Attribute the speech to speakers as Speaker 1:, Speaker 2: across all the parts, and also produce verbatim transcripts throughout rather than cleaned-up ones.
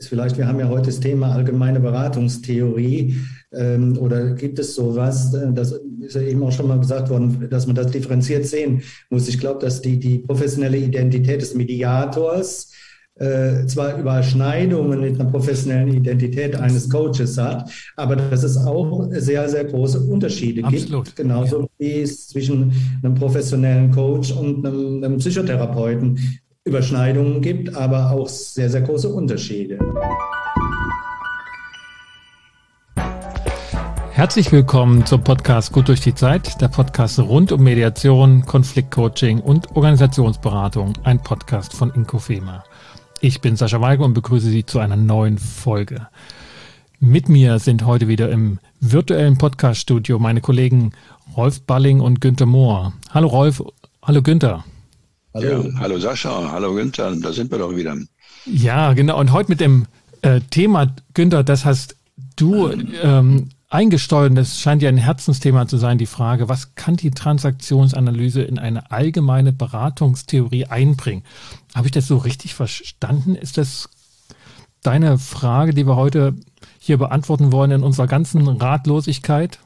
Speaker 1: vielleicht, wir haben ja heute das Thema allgemeine Beratungstheorie, ähm, oder gibt es sowas, das ist ja eben auch schon mal gesagt worden, dass man das differenziert sehen muss. Ich glaube, dass die, die professionelle Identität des Mediators äh, zwar Überschneidungen mit einer professionellen Identität eines Coaches hat, aber dass es auch sehr, sehr große Unterschiede
Speaker 2: Absolut.
Speaker 1: gibt, genauso wie es zwischen einem professionellen Coach und einem, einem Psychotherapeuten Überschneidungen gibt, aber auch sehr, sehr große Unterschiede.
Speaker 2: Herzlich willkommen zum Podcast Gut durch die Zeit, der Podcast rund um Mediation, Konfliktcoaching und Organisationsberatung, ein Podcast von Inkofema. Ich bin Sascha Weige und begrüße Sie zu einer neuen Folge. Mit mir sind heute wieder im virtuellen Podcast-Studio meine Kollegen Rolf Balling und Günther Mohr. Hallo Rolf, hallo Günther.
Speaker 3: Hallo. Ja, hallo Sascha, hallo Günther, da sind wir doch wieder.
Speaker 2: Ja, genau. Und heute mit dem äh, Thema, Günther, das hast du ähm, eingesteuert. Das scheint ja ein Herzensthema zu sein, die Frage, was kann die Transaktionsanalyse in eine allgemeine Beratungstheorie einbringen? Habe ich das so richtig verstanden? Ist das deine Frage, die wir heute hier beantworten wollen in unserer ganzen Ratlosigkeit?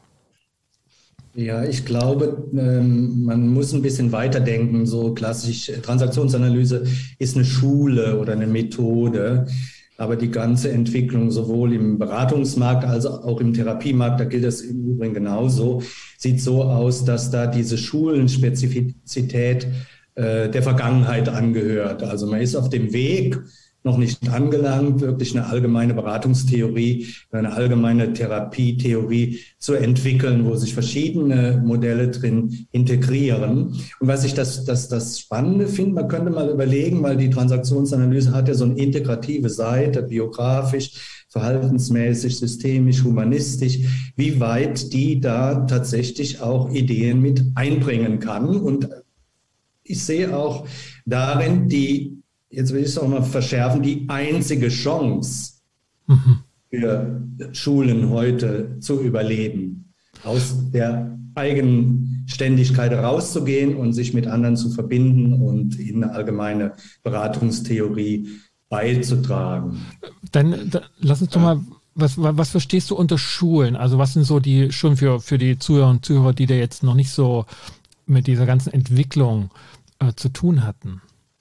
Speaker 1: Ja, ich glaube, man muss ein bisschen weiterdenken. So klassisch, Transaktionsanalyse ist eine Schule oder eine Methode, aber die ganze Entwicklung sowohl im Beratungsmarkt als auch im Therapiemarkt, da gilt das im Übrigen genauso, sieht so aus, dass da diese Schulenspezifizität äh, der Vergangenheit angehört. Also man ist auf dem Weg, noch nicht angelangt, wirklich eine allgemeine Beratungstheorie, eine allgemeine Therapietheorie zu entwickeln, wo sich verschiedene Modelle drin integrieren. Und was ich das, das, das Spannende finde, man könnte mal überlegen, weil die Transaktionsanalyse hat ja so eine integrative Seite, biografisch, verhaltensmäßig, systemisch, humanistisch, wie weit die da tatsächlich auch Ideen mit einbringen kann. Und ich sehe auch darin die, jetzt will ich es auch mal verschärfen, die einzige Chance mhm. für Schulen heute zu überleben, aus der Eigenständigkeit rauszugehen und sich mit anderen zu verbinden und in eine allgemeine Beratungstheorie beizutragen.
Speaker 2: Dann, dann lass uns doch mal, was, was verstehst du unter Schulen? Also was sind so die, schon für, für die Zuhörer und Zuhörer, die da jetzt noch nicht so mit dieser ganzen Entwicklung äh, zu tun hatten?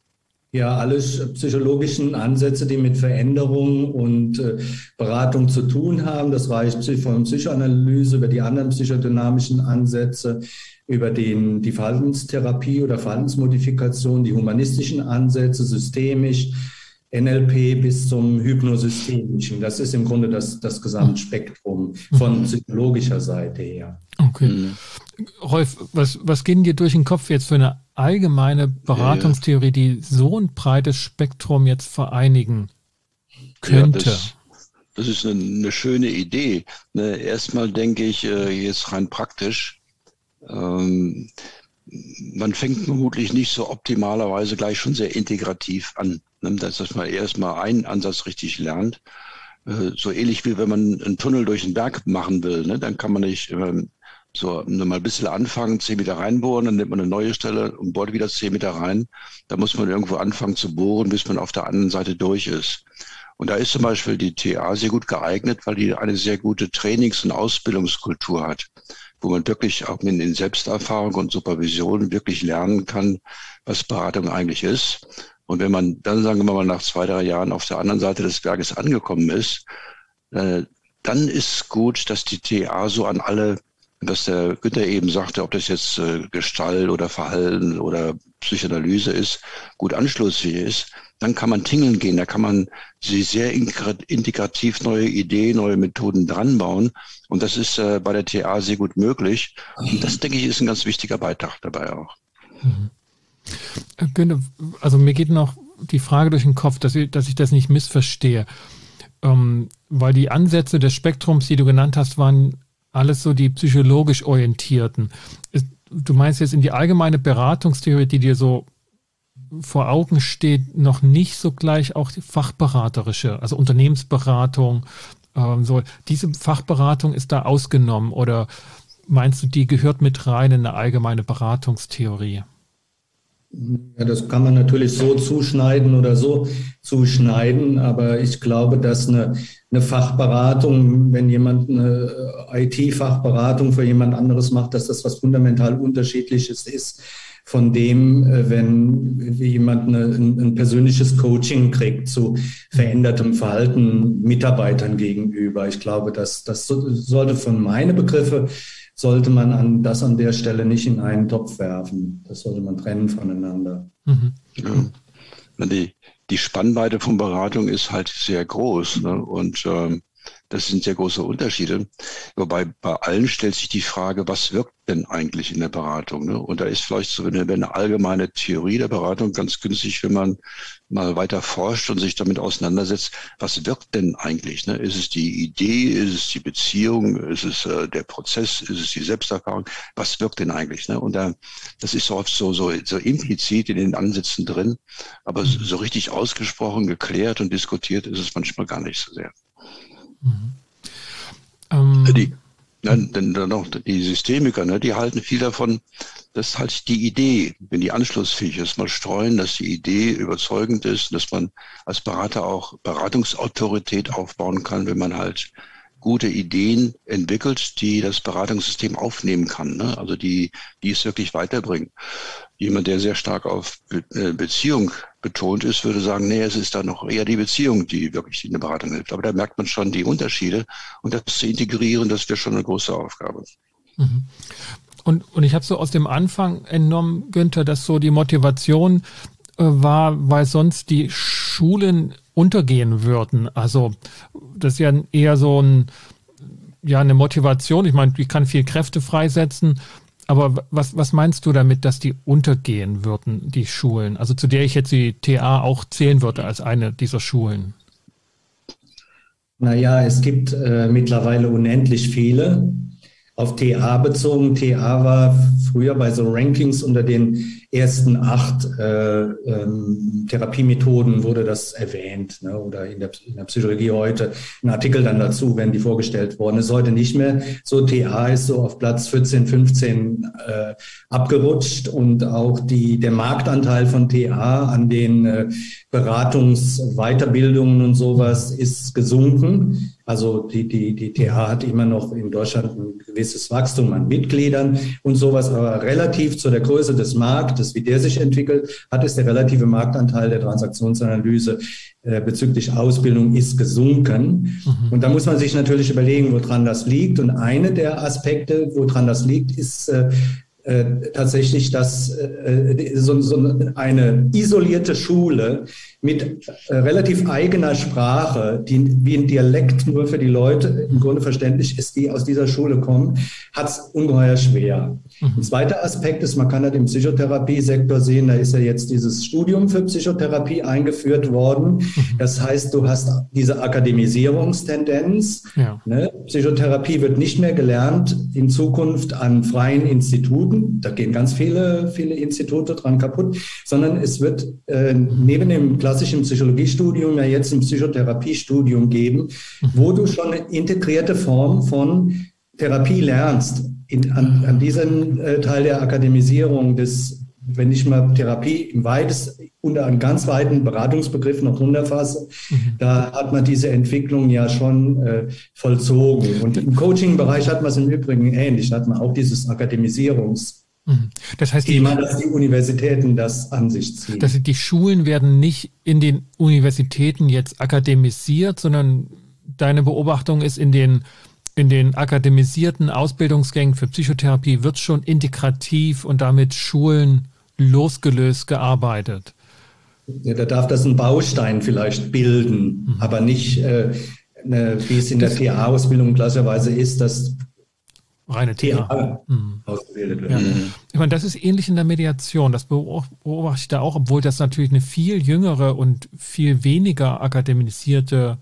Speaker 1: Ja, alle psychologischen Ansätze, die mit Veränderung und äh, Beratung zu tun haben. Das reicht von Psychoanalyse über die anderen psychodynamischen Ansätze, über den, die Verhaltenstherapie oder Verhaltensmodifikation, die humanistischen Ansätze, systemisch, N L P bis zum Hypnosystemischen. Das ist im Grunde das, das Gesamtspektrum von psychologischer Seite her.
Speaker 2: Okay. Mhm. Rolf, was, was geht dir durch den Kopf jetzt für eine allgemeine Beratungstheorie, die so ein breites Spektrum jetzt vereinigen könnte?
Speaker 3: Ja, das, das ist eine, eine schöne Idee. Ne, erstmal denke ich, jetzt rein praktisch, ähm, man fängt vermutlich nicht so optimalerweise gleich schon sehr integrativ an, ne, dass man erstmal einen Ansatz richtig lernt. Äh, so ähnlich wie wenn man einen Tunnel durch den Berg machen will, ne, dann kann man nicht ähm, so nur mal ein bisschen anfangen, zehn Meter reinbohren, dann nimmt man eine neue Stelle und bohrt wieder zehn Meter rein. Da muss man irgendwo anfangen zu bohren, bis man auf der anderen Seite durch ist. Und da ist zum Beispiel die T A sehr gut geeignet, weil die eine sehr gute Trainings- und Ausbildungskultur hat, wo man wirklich auch in Selbsterfahrung und Supervision wirklich lernen kann, was Beratung eigentlich ist. Und wenn man dann, sagen wir mal, nach zwei, drei Jahren auf der anderen Seite des Berges angekommen ist, äh, dann ist gut, dass die T A so an alle, was der Günther eben sagte, ob das jetzt äh, Gestalt oder Verhalten oder Psychoanalyse ist, gut anschlussfähig ist, dann kann man tingeln gehen, da kann man sie sehr integrativ neue Ideen, neue Methoden dran bauen und das ist äh, bei der T A sehr gut möglich und das, denke ich, ist ein ganz wichtiger Beitrag dabei auch.
Speaker 2: Mhm. Günther, also mir geht noch die Frage durch den Kopf, dass ich, dass ich das nicht missverstehe, ähm, weil die Ansätze des Spektrums, die du genannt hast, waren alles so die psychologisch orientierten. Du meinst jetzt in die allgemeine Beratungstheorie, die dir so vor Augen steht, noch nicht so gleich auch die fachberaterische, also Unternehmensberatung, ähm, so. Diese Fachberatung ist da ausgenommen oder meinst du, die gehört mit rein in eine allgemeine Beratungstheorie?
Speaker 1: Ja, das kann man natürlich so zuschneiden oder so zuschneiden, aber ich glaube, dass eine, eine Fachberatung, wenn jemand eine I T-Fachberatung für jemand anderes macht, dass das was fundamental Unterschiedliches ist von dem, wenn jemand eine, ein, ein persönliches Coaching kriegt zu verändertem Verhalten Mitarbeitern gegenüber. Ich glaube, dass das sollte von meinen Begriffe sollte man an, das an der Stelle nicht in einen Topf werfen. Das sollte man trennen voneinander.
Speaker 3: Mhm. Ja. Die, die Spannweite von Beratung ist halt sehr groß, ne? Und ähm, das sind sehr große Unterschiede. Wobei bei allen stellt sich die Frage, was wirkt denn eigentlich in der Beratung? Ne? Und da ist vielleicht so eine, eine allgemeine Theorie der Beratung ganz günstig, wenn man mal weiter forscht und sich damit auseinandersetzt, was wirkt denn eigentlich? Ne? Ist es die Idee, ist es die Beziehung, ist es äh, der Prozess, ist es die Selbsterfahrung? Was wirkt denn eigentlich? Ne? Und da, das ist so oft so, so, so implizit in den Ansätzen drin, aber so, so richtig ausgesprochen, geklärt und diskutiert ist es manchmal gar nicht so sehr.
Speaker 2: Mhm. Ähm,
Speaker 3: die, nein, denn dann noch die Systemiker, ne, die halten viel davon, dass halt die Idee, wenn die anschlussfähig ist, mal streuen, dass die Idee überzeugend ist, dass man als Berater auch Beratungsautorität aufbauen kann, wenn man halt gute Ideen entwickelt, die das Beratungssystem aufnehmen kann, ne? Also die, die es wirklich weiterbringen. Jemand, der sehr stark auf Be- Beziehung betont ist, würde sagen, nee, es ist da noch eher die Beziehung, die wirklich in der Beratung hilft. Aber da merkt man schon die Unterschiede und das zu integrieren, das wäre schon eine große Aufgabe.
Speaker 2: Mhm. Und, und ich habe so aus dem Anfang entnommen, Günther, dass so die Motivation äh, war, weil sonst die Schulen untergehen würden. Also das ist ja eher so ein, ja, eine Motivation. Ich meine, die kann viel Kräfte freisetzen. Aber was, was meinst du damit, dass die untergehen würden, die Schulen? Also zu der ich jetzt die T A auch zählen würde als eine dieser Schulen.
Speaker 1: Naja, es gibt äh, mittlerweile unendlich viele. Auf T A bezogen. T A war früher bei so Rankings unter den ersten acht äh, ähm, Therapiemethoden wurde das erwähnt, ne? Oder in der, in der Psychologie heute ein Artikel dann dazu, wenn die vorgestellt worden. Ist heute nicht mehr so. T A ist so auf Platz vierzehn, fünfzehn äh, abgerutscht und auch die, der Marktanteil von T A an den äh, Beratungs-Weiterbildungen und sowas ist gesunken. Also die, die, die T A hat immer noch in Deutschland ein gewisses Wachstum an Mitgliedern und sowas, aber relativ zu der Größe des Marktes, wie der sich entwickelt, hat es der relative Marktanteil der Transaktionsanalyse äh, bezüglich Ausbildung ist gesunken. Mhm. Und da muss man sich natürlich überlegen, woran das liegt. Und eine der Aspekte, woran das liegt, ist äh, Äh, tatsächlich, dass äh, so, so eine isolierte Schule mit äh, relativ eigener Sprache, die wie ein Dialekt nur für die Leute im Grunde verständlich ist, die aus dieser Schule kommen, hat es ungeheuer schwer. Mhm. Ein zweiter Aspekt ist, man kann halt im Psychotherapiesektor sehen, da ist ja jetzt dieses Studium für Psychotherapie eingeführt worden. Mhm. Das heißt, du hast diese Akademisierungstendenz. Ja. Ne? Psychotherapie wird nicht mehr gelernt in Zukunft an freien Instituten. Da gehen ganz viele, viele Institute dran kaputt, sondern es wird äh, neben dem klassischen Psychologiestudium ja jetzt ein Psychotherapiestudium geben, wo du schon eine integrierte Form von Therapie lernst. In, an, an diesem äh, Teil der Akademisierung des, wenn ich mal Therapie im weitest, unter einen ganz weiten Beratungsbegriff noch runterfasse, mhm. da hat man diese Entwicklung ja schon äh, vollzogen. Und im Coaching-Bereich hat man es im Übrigen ähnlich, da hat man auch dieses Akademisierungs-
Speaker 2: Das heißt,
Speaker 1: Thema, dass die Universitäten das an sich ziehen.
Speaker 2: Das heißt, die Schulen werden nicht in den Universitäten jetzt akademisiert, sondern deine Beobachtung ist, in den, in den akademisierten Ausbildungsgängen für Psychotherapie wird schon integrativ und damit Schulen losgelöst gearbeitet.
Speaker 1: Ja, da darf das einen Baustein vielleicht bilden, mhm. aber nicht, äh, ne, wie es in das, der T A-Ausbildung klassischerweise ist, dass
Speaker 2: reine T A, T A mhm.
Speaker 1: ausgebildet wird.
Speaker 2: Ja. Ich meine, das ist ähnlich in der Mediation. Das beobachte ich da auch, obwohl das natürlich eine viel jüngere und viel weniger akademisierte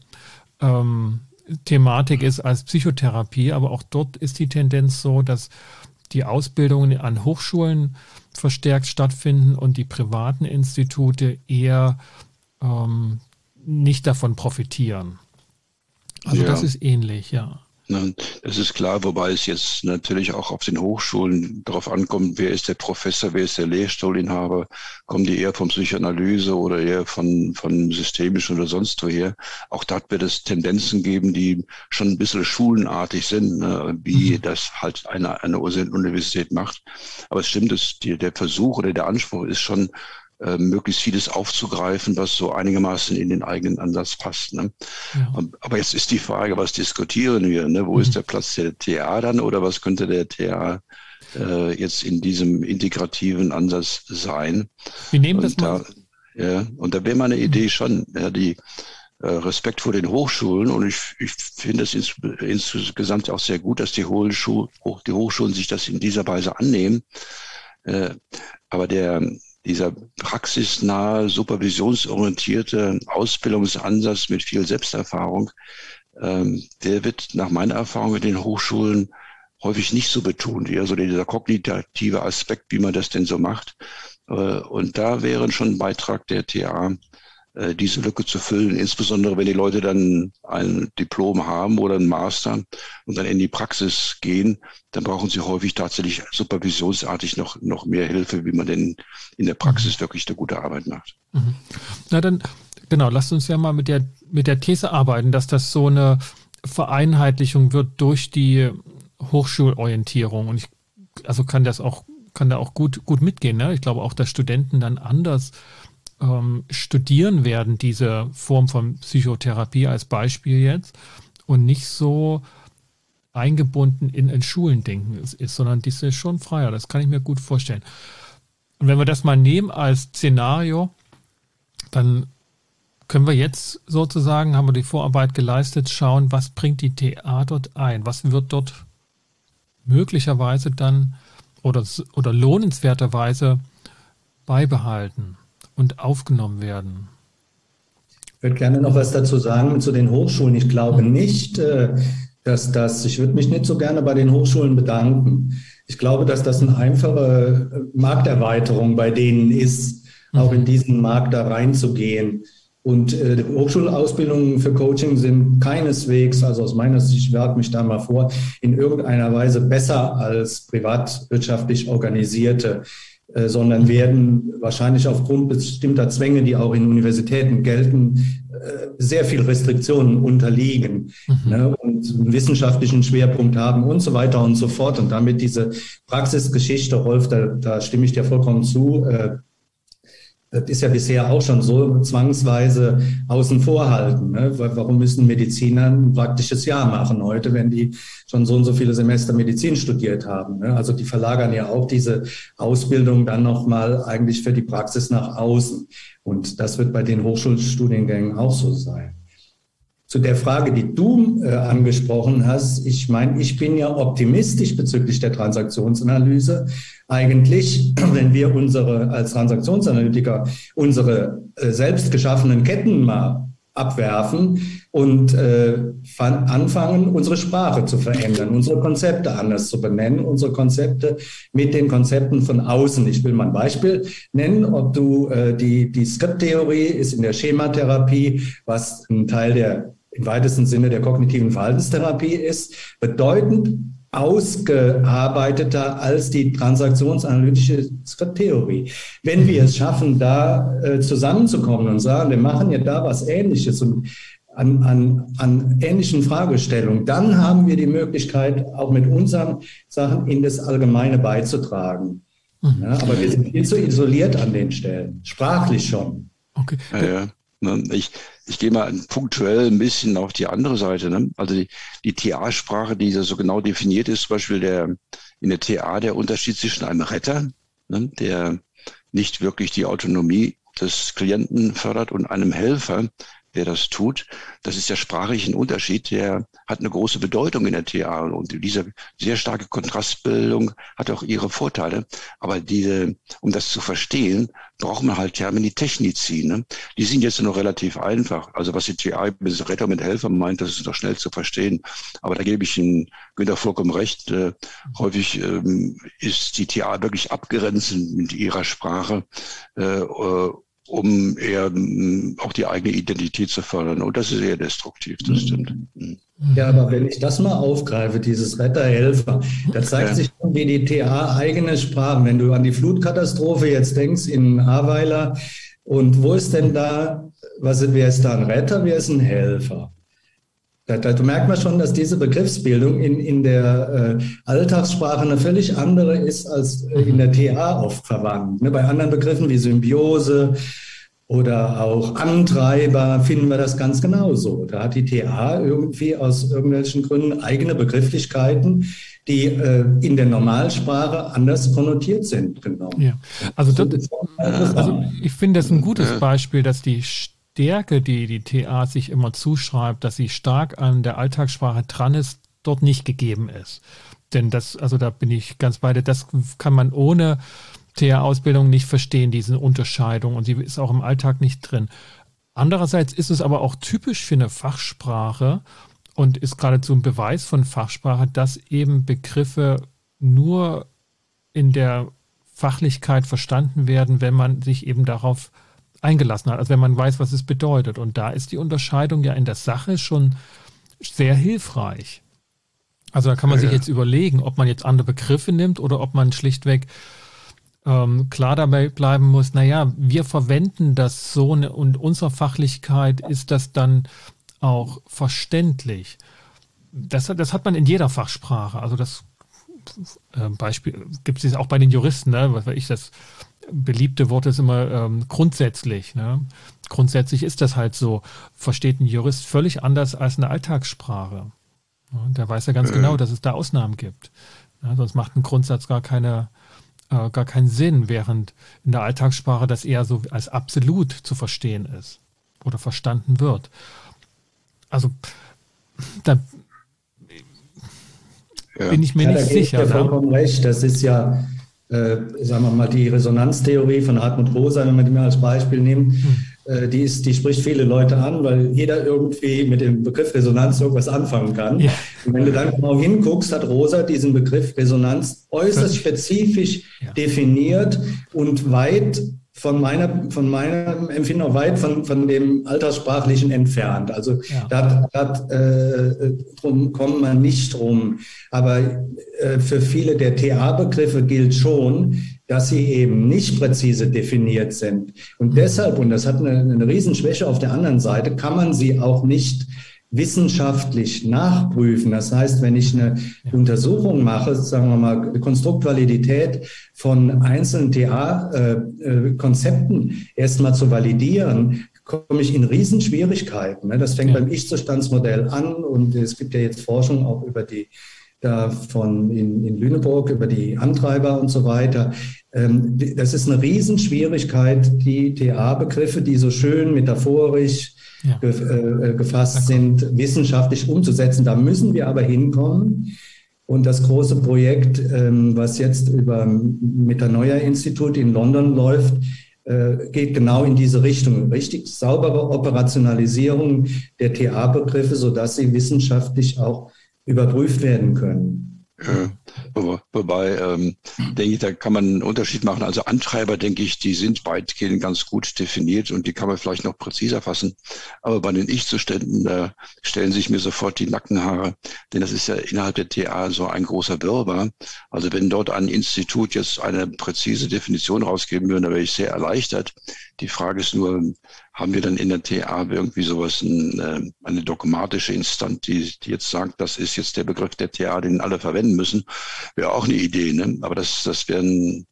Speaker 2: ähm, Thematik ist als Psychotherapie. Aber auch dort ist die Tendenz so, dass die Ausbildungen an Hochschulen verstärkt stattfinden und die privaten Institute eher ähm, nicht davon profitieren. Also ja. Das ist ähnlich, ja.
Speaker 3: Das ist klar, wobei es jetzt natürlich auch auf den Hochschulen darauf ankommt, wer ist der Professor, wer ist der Lehrstuhlinhaber, kommen die eher vom Psychoanalyse oder eher von, von systemisch oder sonst woher. Auch dort wird es Tendenzen geben, die schon ein bisschen schulenartig sind, ne, wie mhm. das halt eine, eine Universität macht. Aber es stimmt, dass die, der Versuch oder der Anspruch ist schon, äh, möglichst vieles aufzugreifen, was so einigermaßen in den eigenen Ansatz passt. Ne? Ja. Aber jetzt ist die Frage, was diskutieren wir? Ne? Wo mhm. ist der Platz der T A dann oder was könnte der T A äh, jetzt in diesem integrativen Ansatz sein?
Speaker 2: Wir nehmen das mal.
Speaker 3: Da, ja, und da wäre meine mhm. Idee schon, ja, die äh, Respekt vor den Hochschulen und ich, ich finde es ins, insgesamt auch sehr gut, dass die Hochschulen, die Hochschulen sich das in dieser Weise annehmen. Äh, aber der Dieser praxisnahe, supervisionsorientierte Ausbildungsansatz mit viel Selbsterfahrung, ähm, der wird nach meiner Erfahrung mit den Hochschulen häufig nicht so betont. Eher so dieser kognitive Aspekt, wie man das denn so macht. Äh, und da wäre schon ein Beitrag der T A, äh, diese Lücke zu füllen, insbesondere wenn die Leute dann ein Diplom haben oder einen Master und dann in die Praxis gehen, dann brauchen sie häufig tatsächlich supervisionsartig noch, noch mehr Hilfe, wie man denn in der Praxis wirklich eine gute Arbeit macht.
Speaker 2: Mhm. Na dann, genau, lasst uns ja mal mit der, mit der These arbeiten, dass das so eine Vereinheitlichung wird durch die Hochschulorientierung. Und ich, also kann das auch, kann da auch gut, gut mitgehen. Ne? Ich glaube auch, dass Studenten dann anders ähm, studieren werden, diese Form von Psychotherapie als Beispiel jetzt, und nicht so eingebunden in ein Schulendenken ist, ist, sondern diese ist schon freier. Das kann ich mir gut vorstellen. Und wenn wir das mal nehmen als Szenario, dann können wir jetzt sozusagen, haben wir die Vorarbeit geleistet, schauen, was bringt die T A dort ein? Was wird dort möglicherweise dann oder, oder lohnenswerterweise beibehalten und aufgenommen werden?
Speaker 1: Ich würde gerne noch was dazu sagen zu den Hochschulen. Ich glaube nicht, dass das, ich würde mich nicht so gerne bei den Hochschulen bedanken. Ich glaube, dass das eine einfache Markterweiterung bei denen ist, auch in diesen Markt da reinzugehen. Und äh, die Hochschulausbildungen für Coaching sind keineswegs, also aus meiner Sicht, ich werfe mich da mal vor, in irgendeiner Weise besser als privatwirtschaftlich organisierte, äh, sondern werden wahrscheinlich aufgrund bestimmter Zwänge, die auch in Universitäten gelten, äh, sehr viel Restriktionen unterliegen, mhm. ne, und einen wissenschaftlichen Schwerpunkt haben und so weiter und so fort. Und damit diese Praxisgeschichte, Rolf, da, da stimme ich dir vollkommen zu, äh, das ist ja bisher auch schon so, zwangsweise außen vor halten. Ne? Warum müssen Mediziner ein praktisches Jahr machen heute, wenn die schon so und so viele Semester Medizin studiert haben? Ne? Also die verlagern ja auch diese Ausbildung dann nochmal eigentlich für die Praxis nach außen. Und das wird bei den Hochschulstudiengängen auch so sein. Zu der Frage, die du äh, angesprochen hast, ich meine, ich bin ja optimistisch bezüglich der Transaktionsanalyse. Eigentlich, wenn wir unsere als Transaktionsanalytiker unsere äh, selbst geschaffenen Ketten mal abwerfen und äh, anfangen, unsere Sprache zu verändern, unsere Konzepte anders zu benennen, unsere Konzepte mit den Konzepten von außen. Ich will mal ein Beispiel nennen, ob du äh, die, die Skripttheorie ist in der Schematherapie, was ein Teil der im weitesten Sinne der kognitiven Verhaltenstherapie ist, bedeutend ausgearbeiteter als die transaktionsanalytische Skripttheorie. Wenn wir es schaffen, da äh, zusammenzukommen und sagen, wir machen ja da was Ähnliches und an, an, an ähnlichen Fragestellungen, dann haben wir die Möglichkeit, auch mit unseren Sachen in das Allgemeine beizutragen. Mhm. Ja, aber wir sind viel zu isoliert an den Stellen, sprachlich schon.
Speaker 3: Okay. Ja, ja. Ich, ich gehe mal punktuell ein bisschen auf die andere Seite. Ne? Also die, die T A-Sprache, die so genau definiert ist, zum Beispiel der, in der T A der Unterschied zwischen einem Retter, ne, der nicht wirklich die Autonomie des Klienten fördert, und einem Helfer, der das tut. Das ist der sprachliche Unterschied, der hat eine große Bedeutung in der T A. Und diese sehr starke Kontrastbildung hat auch ihre Vorteile. Aber diese, um das zu verstehen, braucht man halt Termini technici. Ne? Die sind jetzt noch relativ einfach. Also was die T A mit Retter, mit Helfer meint, das ist noch schnell zu verstehen. Aber da gebe ich Ihnen, Günther, vollkommen recht. Äh, häufig ähm, ist die T A wirklich abgrenzend mit ihrer Sprache, äh, um eher auch die eigene Identität zu fördern. Und das ist eher destruktiv, das stimmt.
Speaker 1: Ja, aber wenn ich das mal aufgreife, dieses Retter-Helfer, da zeigt
Speaker 3: Ja.
Speaker 1: sich schon, wie die T A eigene Sprachen, wenn du an die Flutkatastrophe jetzt denkst in Ahrweiler, und wo ist denn da, was, wer ist da ein Retter, wer ist ein Helfer? Da, da merkt man schon, dass diese Begriffsbildung in, in der äh, Alltagssprache eine völlig andere ist als äh, in der T A oft verwandt. Ne? Bei anderen Begriffen wie Symbiose oder auch Antreiber finden wir das ganz genauso. Da hat die T A irgendwie aus irgendwelchen Gründen eigene Begrifflichkeiten, die äh, in der Normalsprache anders konnotiert sind. Genau.
Speaker 2: Ja, also, das, also ich finde das ein gutes Beispiel, dass die Stärke, die die T A sich immer zuschreibt, dass sie stark an der Alltagssprache dran ist, dort nicht gegeben ist. Denn das, also da bin ich ganz bei dir, das kann man ohne T A-Ausbildung nicht verstehen, diese Unterscheidung, und sie ist auch im Alltag nicht drin. Andererseits ist es aber auch typisch für eine Fachsprache und ist geradezu ein Beweis von Fachsprache, dass eben Begriffe nur in der Fachlichkeit verstanden werden, wenn man sich eben darauf eingelassen hat, also wenn man weiß, was es bedeutet. Und da ist die Unterscheidung ja in der Sache schon sehr hilfreich. Also da kann man
Speaker 3: Ja,
Speaker 2: sich
Speaker 3: ja.
Speaker 2: jetzt überlegen, ob man jetzt andere Begriffe nimmt oder ob man schlichtweg ähm, klar dabei bleiben muss, naja, wir verwenden das so ne, und unserer Fachlichkeit ist das dann auch verständlich. Das, das hat man in jeder Fachsprache. Also das äh, Beispiel gibt es auch bei den Juristen, ne? Was weiß ich, das beliebte Wort ist immer ähm, grundsätzlich. Ne? Grundsätzlich ist das halt so. Versteht ein Jurist völlig anders als eine Alltagssprache. Ja, der weiß ja ganz
Speaker 3: Äh.
Speaker 2: genau, dass es da Ausnahmen gibt. Ja, sonst macht ein Grundsatz gar keine, äh, gar keinen Sinn, während in der Alltagssprache das eher so als absolut zu verstehen ist oder verstanden wird. Also da
Speaker 3: Ja.
Speaker 2: bin ich mir
Speaker 1: Ja, da
Speaker 2: nicht
Speaker 1: gebe ich
Speaker 2: sicher.
Speaker 1: dir
Speaker 2: Ne?
Speaker 1: vollkommen recht. Das ist ja, äh, sagen wir mal, die Resonanztheorie von Hartmut Rosa, wenn man die mal als Beispiel nimmt,
Speaker 2: Hm.
Speaker 1: äh, die, ist, die spricht viele Leute an, weil jeder irgendwie mit dem Begriff Resonanz irgendwas anfangen kann.
Speaker 2: Ja.
Speaker 1: Und wenn du dann genau hinguckst, hat Rosa diesen Begriff Resonanz äußerst
Speaker 2: Völlig.
Speaker 1: spezifisch
Speaker 2: Ja.
Speaker 1: definiert und weit von meiner, von meinem Empfinden auch weit von, von dem Alltagssprachlichen entfernt. Also
Speaker 2: Ja.
Speaker 1: da, da äh, drum kommt man nicht drum. Aber äh, für viele der T A-Begriffe gilt schon, dass sie eben nicht präzise definiert sind. Und deshalb, und das hat eine, eine Riesenschwäche auf der anderen Seite, kann man sie auch nicht wissenschaftlich nachprüfen. Das heißt, wenn ich eine
Speaker 2: Ja.
Speaker 1: Untersuchung mache, sagen wir mal, Konstruktvalidität von einzelnen T A-Konzepten erstmal zu validieren, komme ich in Riesenschwierigkeiten. Das fängt
Speaker 2: Ja.
Speaker 1: beim Ich-Zustandsmodell an, und es gibt ja jetzt Forschung auch über die da von in, in Lüneburg über die Antreiber und so weiter. Ähm, das ist eine Riesenschwierigkeit, die T A-Begriffe, die so schön metaphorisch
Speaker 2: Ja.
Speaker 1: ge, äh, gefasst sind, wissenschaftlich umzusetzen. Da müssen wir aber hinkommen. Und das große Projekt, ähm, was jetzt über Metanoia-Institut in London läuft, äh, geht genau in diese Richtung. Richtig saubere Operationalisierung der T A-Begriffe, sodass sie wissenschaftlich auch überprüft werden können.
Speaker 3: Ja, wo- wobei, ähm, denke ich, da kann man einen Unterschied machen. Also Antreiber, denke ich, die sind weitgehend ganz gut definiert und die kann man vielleicht noch präziser fassen. Aber bei den Ich-Zuständen, da stellen sich mir sofort die Nackenhaare, denn das ist ja innerhalb der T A so ein großer Wirrwarr. Also wenn dort ein Institut jetzt eine präzise Definition rausgeben würde, dann wäre ich sehr erleichtert. Die Frage ist nur, haben wir dann in der T A irgendwie sowas, ein, eine dogmatische Instanz, die, die jetzt sagt, das ist jetzt der Begriff der T A, den alle verwenden müssen, wäre auch eine Idee, ne? Aber das, das wäre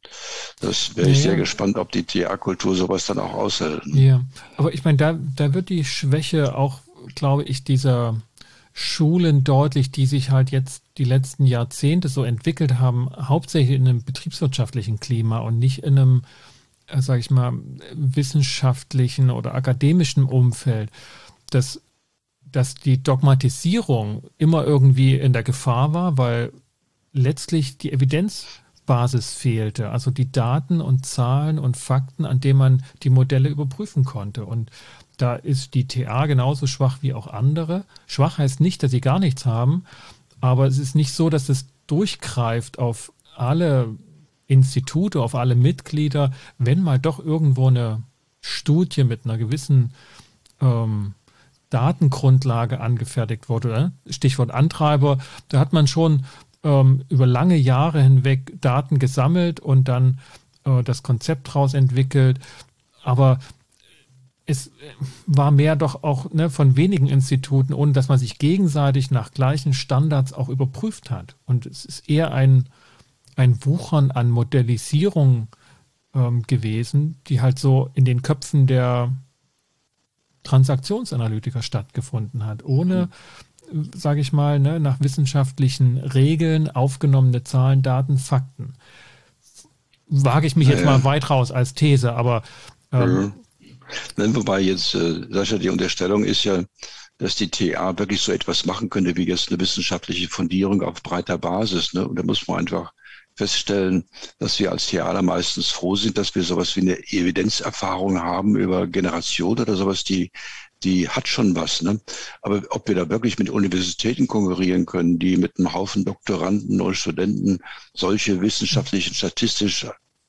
Speaker 3: das wäre ich
Speaker 2: Ja,
Speaker 3: sehr
Speaker 2: ja.
Speaker 3: gespannt, ob die T A-Kultur sowas dann auch aushält.
Speaker 2: Ja, aber ich meine, da, da wird die Schwäche auch, glaube ich, dieser Schulen deutlich, die sich halt jetzt die letzten Jahrzehnte so entwickelt haben, hauptsächlich in einem betriebswirtschaftlichen Klima und nicht in einem, äh, sage ich mal, wissenschaftlichen oder akademischen Umfeld, dass, dass die Dogmatisierung immer irgendwie in der Gefahr war, weil letztlich die Evidenzbasis fehlte, also die Daten und Zahlen und Fakten, an denen man die Modelle überprüfen konnte. Und da ist die T A genauso schwach wie auch andere. Schwach heißt nicht, dass sie gar nichts haben, aber es ist nicht so, dass es durchgreift auf alle Institute, auf alle Mitglieder, wenn mal doch irgendwo eine Studie mit einer gewissen ähm, Datengrundlage angefertigt wurde. Stichwort Antreiber, da hat man schon ähm, über lange Jahre hinweg Daten gesammelt und dann äh, das Konzept daraus entwickelt. Aber es war mehr doch auch ne, von wenigen Instituten, ohne dass man sich gegenseitig nach gleichen Standards auch überprüft hat. Und es ist eher ein, ein Wuchern an Modellisierung ähm, gewesen, die halt so in den Köpfen der Transaktionsanalytiker stattgefunden hat, ohne, mhm. sage ich mal, ne, nach wissenschaftlichen Regeln aufgenommene Zahlen, Daten, Fakten. Wage ich mich naja. jetzt mal weit raus als These, aber ähm,
Speaker 3: ja. Wobei jetzt, äh, Sascha, die Unterstellung ist ja, dass die T A wirklich so etwas machen könnte, wie jetzt eine wissenschaftliche Fundierung auf breiter Basis. Ne? Und da muss man einfach feststellen, dass wir als T A meistens froh sind, dass wir sowas wie eine Evidenzerfahrung haben über Generationen oder sowas, die, die hat schon was. Ne? Aber ob wir da wirklich mit Universitäten konkurrieren können, die mit einem Haufen Doktoranden und Studenten solche wissenschaftlichen, statistisch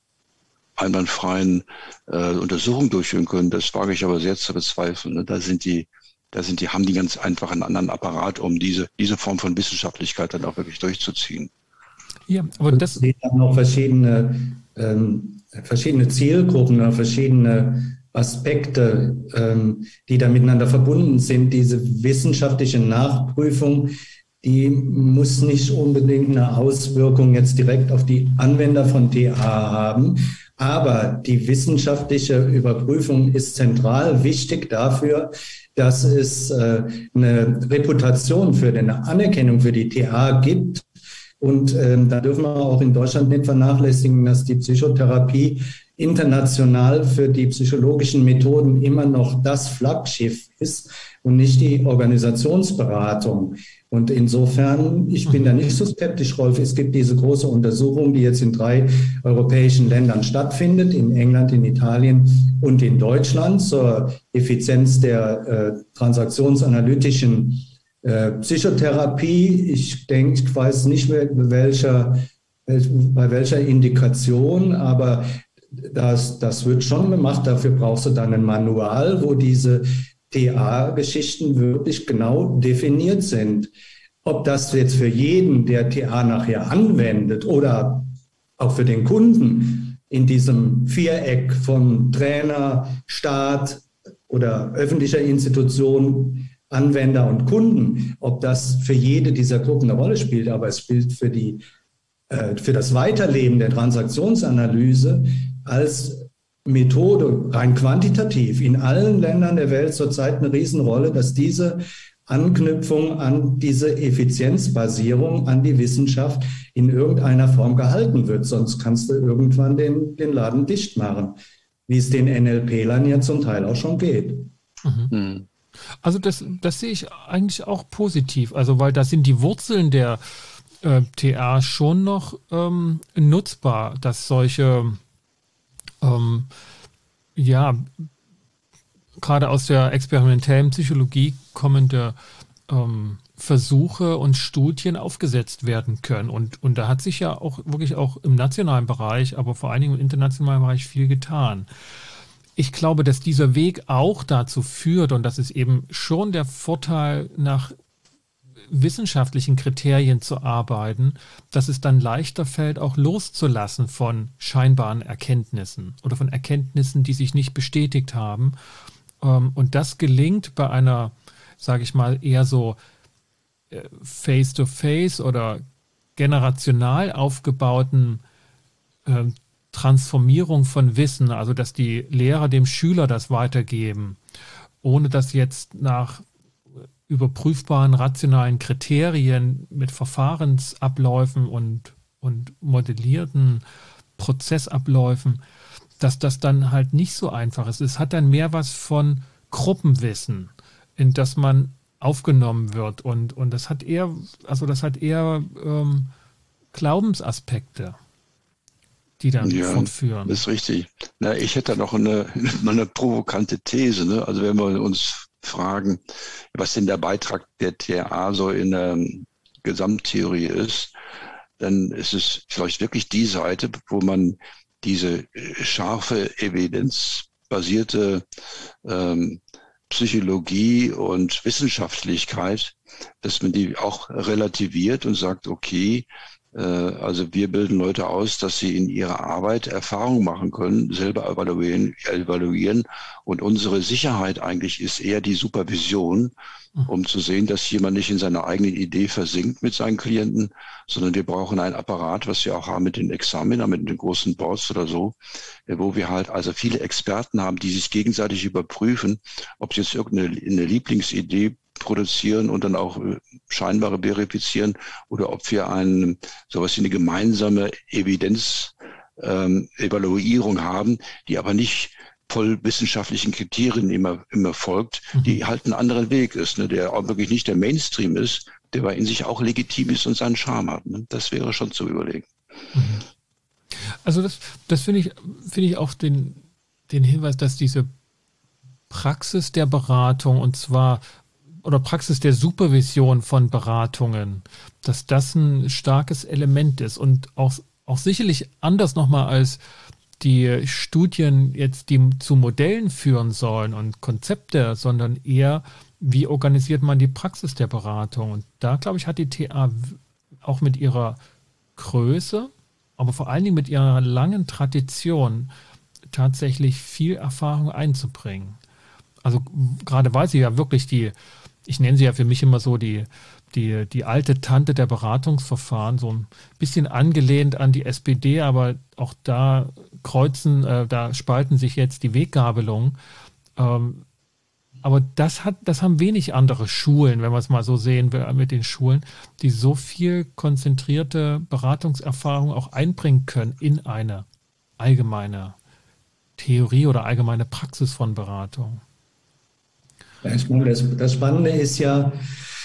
Speaker 3: einwandfreien äh, Untersuchungen durchführen können, das wage ich aber sehr zu bezweifeln. Ne? Da sind die, da sind die, haben die ganz einfach einen anderen Apparat, um diese, diese Form von Wissenschaftlichkeit dann auch wirklich durchzuziehen.
Speaker 2: Ja, aber das
Speaker 1: sind dann auch verschiedene, ähm, verschiedene Zielgruppen, verschiedene Aspekte, ähm, die da miteinander verbunden sind. Diese wissenschaftliche Nachprüfung, die muss nicht unbedingt eine Auswirkung jetzt direkt auf die Anwender von T A haben. Aber die wissenschaftliche Überprüfung ist zentral wichtig dafür, dass es äh, eine Reputation für eine Anerkennung für die T A gibt. Und ähm, da dürfen wir auch in Deutschland nicht vernachlässigen, dass die Psychotherapie international für die psychologischen Methoden immer noch das Flaggschiff ist und nicht die Organisationsberatung. Und insofern, ich bin da nicht so skeptisch, Rolf. Es gibt diese große Untersuchung, die jetzt in drei europäischen Ländern stattfindet, in England, in Italien und in Deutschland, zur Effizienz der äh, transaktionsanalytischen äh, Psychotherapie. Ich denke, ich weiß nicht mehr, welcher, bei welcher Indikation, aber das, das wird schon gemacht. Dafür brauchst du dann ein Manual, wo diese T A-Geschichten wirklich genau definiert sind. Ob das jetzt für jeden, der T A nachher anwendet oder auch für den Kunden in diesem Viereck von Trainer, Staat oder öffentlicher Institution, Anwender und Kunden, ob das für jede dieser Gruppen eine Rolle spielt, aber es spielt für die, äh, für das Weiterleben der Transaktionsanalyse als Methode rein quantitativ in allen Ländern der Welt zurzeit eine Riesenrolle, dass diese Anknüpfung an diese Effizienzbasierung an die Wissenschaft in irgendeiner Form gehalten wird. Sonst kannst du irgendwann den, den Laden dicht machen, wie es den N L P-Lern ja zum Teil auch schon geht.
Speaker 2: Mhm. Also das, das sehe ich eigentlich auch positiv, also weil da sind die Wurzeln der äh, T A schon noch ähm, nutzbar, dass solche Ähm, ja, gerade aus der experimentellen Psychologie kommende ähm, Versuche und Studien aufgesetzt werden können. Und, und da hat sich ja auch wirklich auch im nationalen Bereich, aber vor allen Dingen im internationalen Bereich viel getan. Ich glaube, dass dieser Weg auch dazu führt, und das ist eben schon der Vorteil, nach wissenschaftlichen Kriterien zu arbeiten, dass es dann leichter fällt, auch loszulassen von scheinbaren Erkenntnissen oder von Erkenntnissen, die sich nicht bestätigt haben. Und das gelingt bei einer, sage ich mal, eher so face-to-face oder generational aufgebauten Transformierung von Wissen, also dass die Lehrer dem Schüler das weitergeben, ohne dass jetzt nach überprüfbaren rationalen Kriterien mit Verfahrensabläufen und, und modellierten Prozessabläufen, dass das dann halt nicht so einfach ist. Es hat dann mehr was von Gruppenwissen, in das man aufgenommen wird, und, und das hat eher, also das hat eher ähm, Glaubensaspekte, die dann
Speaker 3: ja,
Speaker 2: fortführen.
Speaker 3: Das ist richtig. Na, ich hätte da noch eine, eine provokante These. Ne? Also wenn wir uns fragen, was denn der Beitrag der T A so in der Gesamttheorie ist, dann ist es vielleicht wirklich die Seite, wo man diese scharfe, evidenzbasierte ähm, Psychologie und Wissenschaftlichkeit, dass man die auch relativiert und sagt, okay, also wir bilden Leute aus, dass sie in ihrer Arbeit Erfahrung machen können, selber evaluieren, evaluieren. Und unsere Sicherheit eigentlich ist eher die Supervision, um zu sehen, dass jemand nicht in seiner eigenen Idee versinkt mit seinen Klienten, sondern wir brauchen einen Apparat, was wir auch haben mit den Examiner, mit den großen Boards oder so, wo wir halt also viele Experten haben, die sich gegenseitig überprüfen, ob sie jetzt irgendeine eine Lieblingsidee produzieren und dann auch scheinbare verifizieren oder ob wir ein, sowas wie eine gemeinsame Evidenz, ähm, Evaluierung haben, die aber nicht voll wissenschaftlichen Kriterien immer, immer folgt, die halt einen anderen Weg ist, ne, der auch wirklich nicht der Mainstream ist, der aber in sich auch legitim ist und seinen Charme hat. Ne? Das wäre schon zu überlegen.
Speaker 2: Also das, das finde ich, finde ich auch den, den Hinweis, dass diese Praxis der Beratung und zwar oder Praxis der Supervision von Beratungen, dass das ein starkes Element ist und auch, auch sicherlich anders nochmal als die Studien jetzt, die zu Modellen führen sollen und Konzepte, sondern eher, wie organisiert man die Praxis der Beratung. Und da, glaube ich, hat die T A auch mit ihrer Größe, aber vor allen Dingen mit ihrer langen Tradition tatsächlich viel Erfahrung einzubringen. Also gerade weil sie ja wirklich die Ich nenne sie ja für mich immer so die, die, die alte Tante der Beratungsverfahren, so ein bisschen angelehnt an die S P D, aber auch da kreuzen, äh, da spalten sich jetzt die Weggabelungen. Ähm, aber das hat, das haben wenig andere Schulen, wenn man es mal so sehen will, mit den Schulen, die so viel konzentrierte Beratungserfahrung auch einbringen können in eine allgemeine Theorie oder allgemeine Praxis von Beratung.
Speaker 1: Ja, ich meine, das, das Spannende ist ja,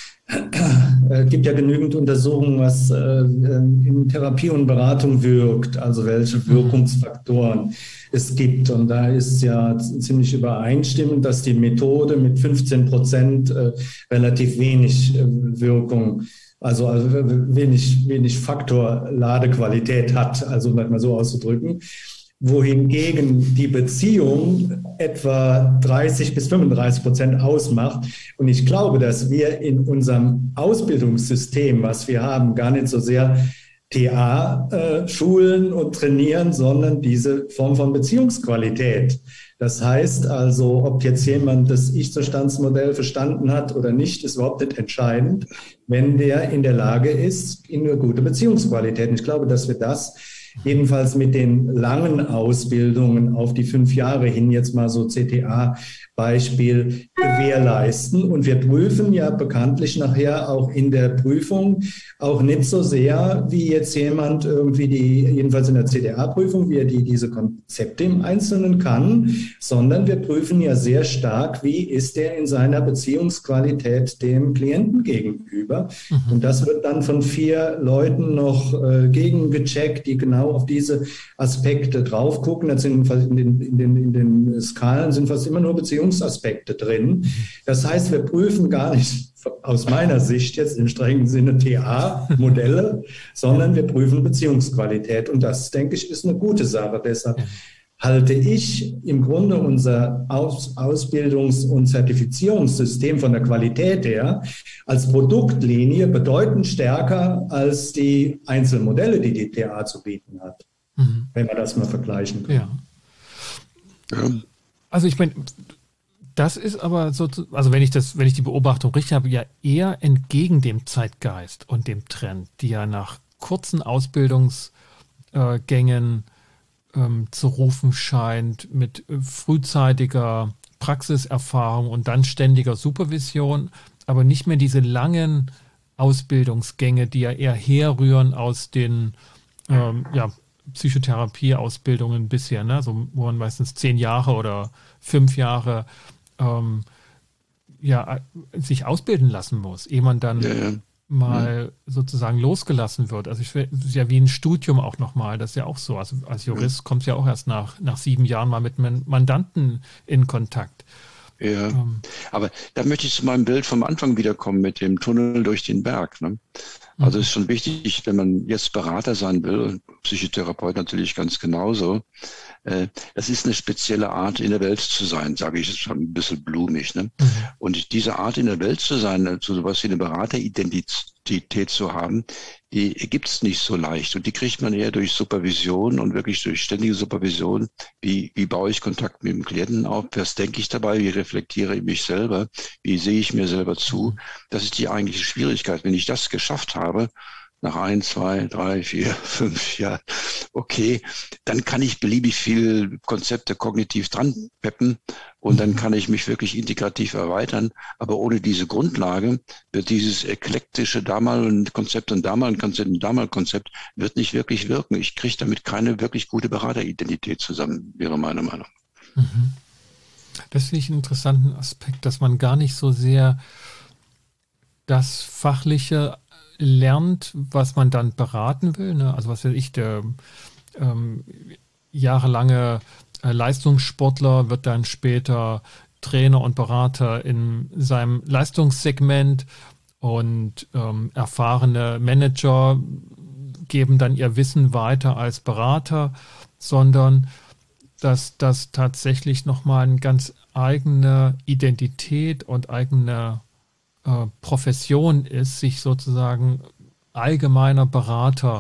Speaker 1: es äh, gibt ja genügend Untersuchungen, was äh, in Therapie und Beratung wirkt, also welche Wirkungsfaktoren es gibt. Und da ist ja ziemlich übereinstimmend, dass die Methode mit fünfzehn Prozent äh, relativ wenig äh, Wirkung, also, also wenig, wenig Faktor Ladequalität hat, also mal so auszudrücken. Wohingegen die Beziehung etwa dreißig bis fünfunddreißig Prozent ausmacht. Und ich glaube, dass wir in unserem Ausbildungssystem, was wir haben, gar nicht so sehr T A äh, schulen und trainieren, sondern diese Form von Beziehungsqualität. Das heißt also, ob jetzt jemand das Ich-Zustandsmodell verstanden hat oder nicht, ist überhaupt nicht entscheidend, wenn der in der Lage ist, in eine gute Beziehungsqualität. Und ich glaube, dass wir das jedenfalls mit den langen Ausbildungen auf die fünf Jahre hin, jetzt mal so C T A-Beispiel, gewährleisten. Und wir prüfen ja bekanntlich nachher auch in der Prüfung auch nicht so sehr, wie jetzt jemand irgendwie die, jedenfalls in der C T A-Prüfung, wie er die, diese Konzepte im Einzelnen kann, sondern wir prüfen ja sehr stark, wie ist er in seiner Beziehungsqualität dem Klienten gegenüber. Mhm. Und das wird dann von vier Leuten noch äh, gegengecheckt, die genau auf diese Aspekte drauf gucken. Das sind in den, in den, in den Skalen sind fast immer nur Beziehungsaspekte drin. Das heißt, wir prüfen gar nicht aus meiner Sicht jetzt im strengen Sinne T A-Modelle, sondern wir prüfen Beziehungsqualität. Und das, denke ich, ist eine gute Sache. Deshalb halte ich im Grunde unser Aus- Ausbildungs- und Zertifizierungssystem von der Qualität her als Produktlinie bedeutend stärker als die Einzelmodelle, die die T A zu bieten hat, mhm. wenn man das mal vergleichen kann.
Speaker 2: Ja. Ja. Also ich meine, das ist aber so, also wenn ich das, wenn ich die Beobachtung richtig habe, ja eher entgegen dem Zeitgeist und dem Trend, die ja nach kurzen Ausbildungsgängen ähm, zu rufen scheint, mit frühzeitiger Praxiserfahrung und dann ständiger Supervision, aber nicht mehr diese langen Ausbildungsgänge, die ja eher herrühren aus den ähm, ja, Psychotherapie-Ausbildungen bisher, ne? So, wo man meistens zehn Jahre oder fünf Jahre ähm, ja, sich ausbilden lassen muss, ehe man dann ja, ja. mal ja. sozusagen losgelassen wird. Also ich das ist ja wie ein Studium auch nochmal, das ist ja auch so. Also als Jurist ja. kommst du ja auch erst nach, nach sieben Jahren mal mit Mandanten in Kontakt.
Speaker 3: Ja, ähm. aber da möchte ich zu meinem Bild vom Anfang wiederkommen mit dem Tunnel durch den Berg. Ne? Also es ist schon wichtig, wenn man jetzt Berater sein will, Psychotherapeut natürlich ganz genauso, äh, das ist eine spezielle Art, in der Welt zu sein, sage ich, ist schon ein bisschen blumig. Ne? Mhm. Und diese Art, in der Welt zu sein, also sowas wie eine Berateridentität zu haben, die gibt es nicht so leicht. Und die kriegt man eher durch Supervision und wirklich durch ständige Supervision. Wie, wie baue ich Kontakt mit dem Klienten auf? Was denke ich dabei? Wie reflektiere ich mich selber? Wie sehe ich mir selber zu? Das ist die eigentliche Schwierigkeit. Wenn ich das geschafft habe, nach ein, zwei, drei, vier, fünf Jahren, okay, dann kann ich beliebig viel Konzepte kognitiv dran peppen und dann kann ich mich wirklich integrativ erweitern. Aber ohne diese Grundlage wird dieses eklektische damaligen Konzept und damaligen Konzept und damaligen Konzept wird nicht wirklich wirken. Ich kriege damit keine wirklich gute Berateridentität zusammen, wäre meine Meinung.
Speaker 2: Mhm. Das finde ich einen interessanten Aspekt, dass man gar nicht so sehr das Fachliche lernt, was man dann beraten will. Ne? Also was weiß ich, der ähm, jahrelange äh, Leistungssportler wird dann später Trainer und Berater in seinem Leistungssegment und ähm, erfahrene Manager geben dann ihr Wissen weiter als Berater, sondern dass das tatsächlich nochmal eine ganz eigene Identität und eigene Profession ist, sich sozusagen allgemeiner Beraterberuf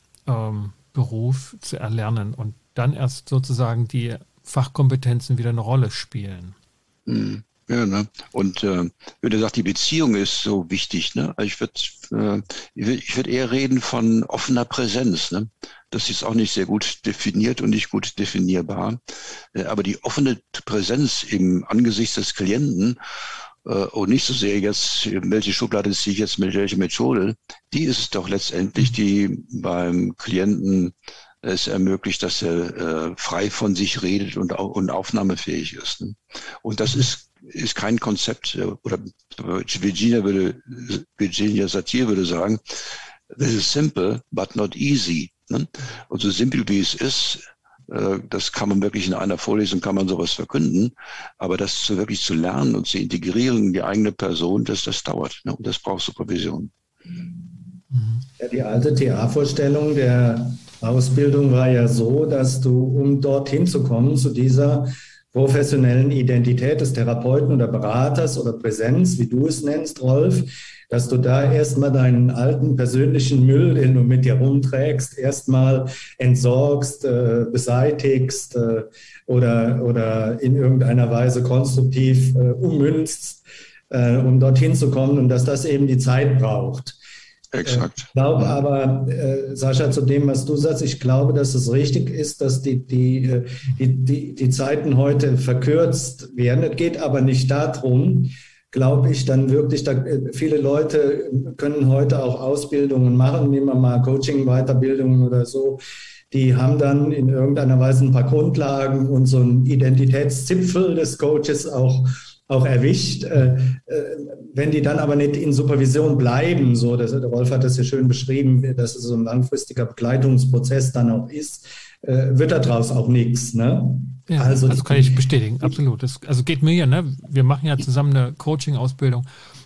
Speaker 2: ähm, zu erlernen und dann erst sozusagen die Fachkompetenzen wieder eine Rolle spielen.
Speaker 3: Mhm. Ja, ne? Und äh, wenn du sagst, die Beziehung ist so wichtig, ne? Ich würde äh, ich würd, ich würd eher reden von offener Präsenz, ne? Das ist auch nicht sehr gut definiert und nicht gut definierbar. Äh, aber die offene Präsenz im Angesicht des Klienten und nicht so sehr jetzt, welche Schublade ziehe ich jetzt mit welcher Methode, die ist es doch letztendlich, die beim Klienten es ermöglicht, dass er äh, frei von sich redet und, und aufnahmefähig ist. Ne? Und das ist, ist kein Konzept, oder Virginia würde, Virginia Satir würde sagen, this is simple, but not easy. Ne? Und so simpel wie es ist, das kann man wirklich in einer Vorlesung, kann man sowas verkünden, aber das zu wirklich zu lernen und zu integrieren in die eigene Person, das, das dauert, ne? Und das braucht Supervision.
Speaker 1: Ja, die alte T A-Vorstellung der Ausbildung war ja so, dass du, um dorthin zu kommen, zu dieser professionellen Identität des Therapeuten oder Beraters oder Präsenz, wie du es nennst, Rolf, dass du da erstmal deinen alten persönlichen Müll, den du mit dir rumträgst, erstmal entsorgst, äh, beseitigst äh, oder, oder in irgendeiner Weise konstruktiv äh, ummünzt, äh, um dorthin zu kommen und dass das eben die Zeit braucht.
Speaker 3: Exakt.
Speaker 1: Ich glaube aber, äh, Sascha, zu dem, was du sagst, ich glaube, dass es richtig ist, dass die, die, die, die, die Zeiten heute verkürzt werden. Es geht aber nicht darum, glaube ich, dann wirklich, da, viele Leute können heute auch Ausbildungen machen, nehmen wir mal Coaching, Weiterbildungen oder so, die haben dann in irgendeiner Weise ein paar Grundlagen und so einen Identitätszipfel des Coaches auch auch erwischt. Äh, wenn die dann aber nicht in Supervision bleiben, so, das, der Rolf hat das ja schön beschrieben, dass es so ein langfristiger Begleitungsprozess dann auch ist, äh, wird daraus auch nichts. Ne?
Speaker 2: Ja, also, also kann ich bestätigen, absolut. Das, also geht mir ja, ne? Wir machen ja zusammen eine Coaching-Ausbildung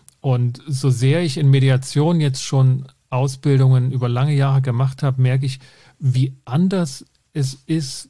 Speaker 2: und so sehr ich in Mediation jetzt schon Ausbildungen über lange Jahre gemacht habe, merke ich, wie anders es ist,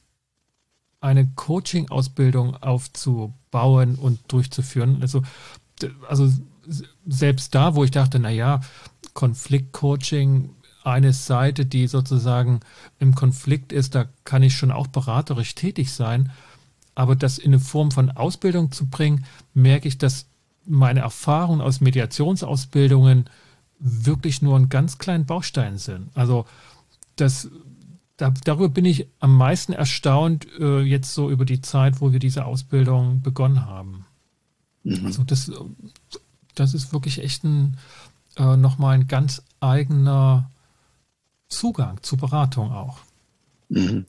Speaker 2: eine Coaching-Ausbildung aufzubauen und durchzuführen. Also, also selbst da, wo ich dachte, naja, Konflikt-Coaching, eine Seite, die sozusagen im Konflikt ist, da kann ich schon auch beraterisch tätig sein. Aber das in eine Form von Ausbildung zu bringen, merke ich, dass meine Erfahrungen aus Mediationsausbildungen wirklich nur einen ganz kleinen Baustein sind. Also das Da, darüber bin ich am meisten erstaunt, äh, jetzt so über die Zeit, wo wir diese Ausbildung begonnen haben. Mhm. Also das, das ist wirklich echt ein, äh, nochmal ein ganz eigener Zugang zur Beratung auch.
Speaker 3: Mhm.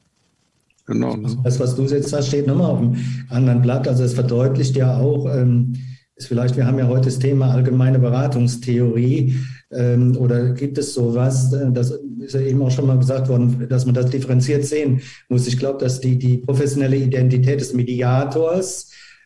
Speaker 3: Genau.
Speaker 1: Also das, was du jetzt sagst, steht nochmal auf dem anderen Blatt. Also es verdeutlicht ja auch, ähm, ist vielleicht, wir haben ja heute das Thema allgemeine Beratungstheorie. Ähm, oder gibt es sowas, das ist ja eben auch schon mal gesagt worden, dass man das differenziert sehen muss. Ich glaube, dass die, die professionelle Identität des Mediators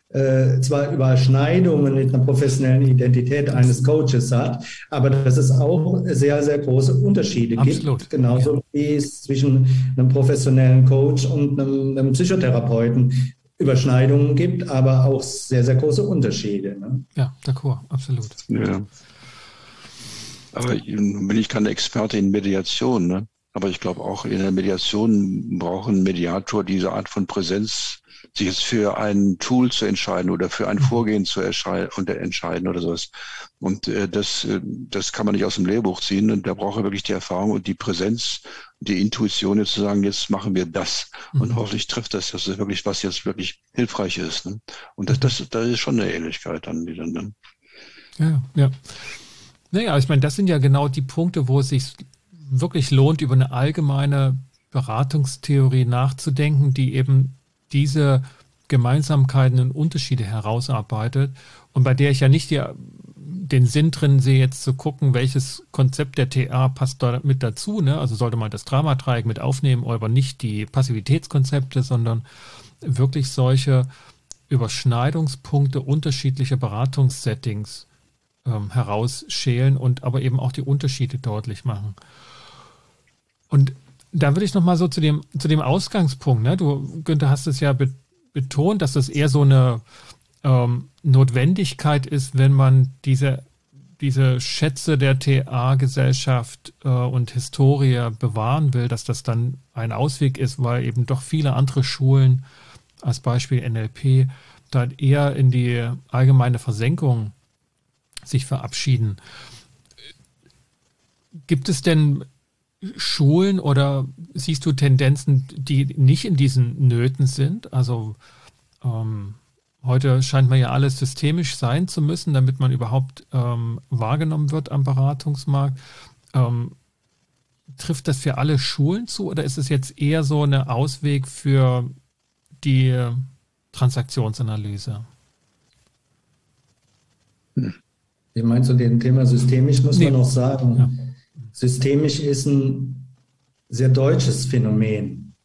Speaker 1: äh, zwar Überschneidungen mit einer professionellen Identität eines Coaches hat, aber dass es auch sehr, sehr große Unterschiede
Speaker 2: Absolut.
Speaker 1: gibt, genauso wie es zwischen einem professionellen Coach und einem, einem Psychotherapeuten Überschneidungen gibt, aber auch sehr, sehr große Unterschiede. Ne?
Speaker 2: Ja, d'accord, absolut.
Speaker 3: Ja. Aber bin ich keine Experte in Mediation, ne? Aber ich glaube auch in der Mediation braucht ein Mediator diese Art von Präsenz, sich jetzt für ein Tool zu entscheiden oder für ein Vorgehen zu entscheiden oder sowas. Und äh, das, äh, das kann man nicht aus dem Lehrbuch ziehen. Und da braucht er wirklich die Erfahrung und die Präsenz, die Intuition, jetzt zu sagen, jetzt machen wir das. Mhm. Und hoffentlich trifft das, das ist wirklich, was jetzt wirklich hilfreich ist. Ne? Und das, das, das ist schon eine Ähnlichkeit dann, die dann, dann.
Speaker 2: Ja, ja. Naja, ich meine, das sind ja genau die Punkte, wo es sich wirklich lohnt, über eine allgemeine Beratungstheorie nachzudenken, die eben diese Gemeinsamkeiten und Unterschiede herausarbeitet und bei der ich ja nicht die, den Sinn drin sehe, jetzt zu gucken, welches Konzept der T A passt da mit dazu. Ne? Also sollte man das Dramadreieck mit aufnehmen, aber nicht die Passivitätskonzepte, sondern wirklich solche Überschneidungspunkte unterschiedlicher Beratungssettings ähm, herausschälen und aber eben auch die Unterschiede deutlich machen. Und da würde ich nochmal so zu dem, zu dem Ausgangspunkt, ne? Du, Günther, hast es ja be- betont, dass das eher so eine ähm, Notwendigkeit ist, wenn man diese, diese Schätze der T A-Gesellschaft äh, und Historie bewahren will, dass das dann ein Ausweg ist, weil eben doch viele andere Schulen, als Beispiel N L P, da eher in die allgemeine Versenkung sich verabschieden. Gibt es denn Schulen oder siehst du Tendenzen, die nicht in diesen Nöten sind? Also ähm, heute scheint man ja alles systemisch sein zu müssen, damit man überhaupt ähm, wahrgenommen wird am Beratungsmarkt. Ähm, trifft das für alle Schulen zu oder ist es jetzt eher so ein Ausweg für die Transaktionsanalyse?
Speaker 1: Ich meine, zu dem Thema systemisch muss
Speaker 2: Nee.
Speaker 1: man noch sagen,
Speaker 2: Ja.
Speaker 1: Systemisch ist ein sehr deutsches Phänomen.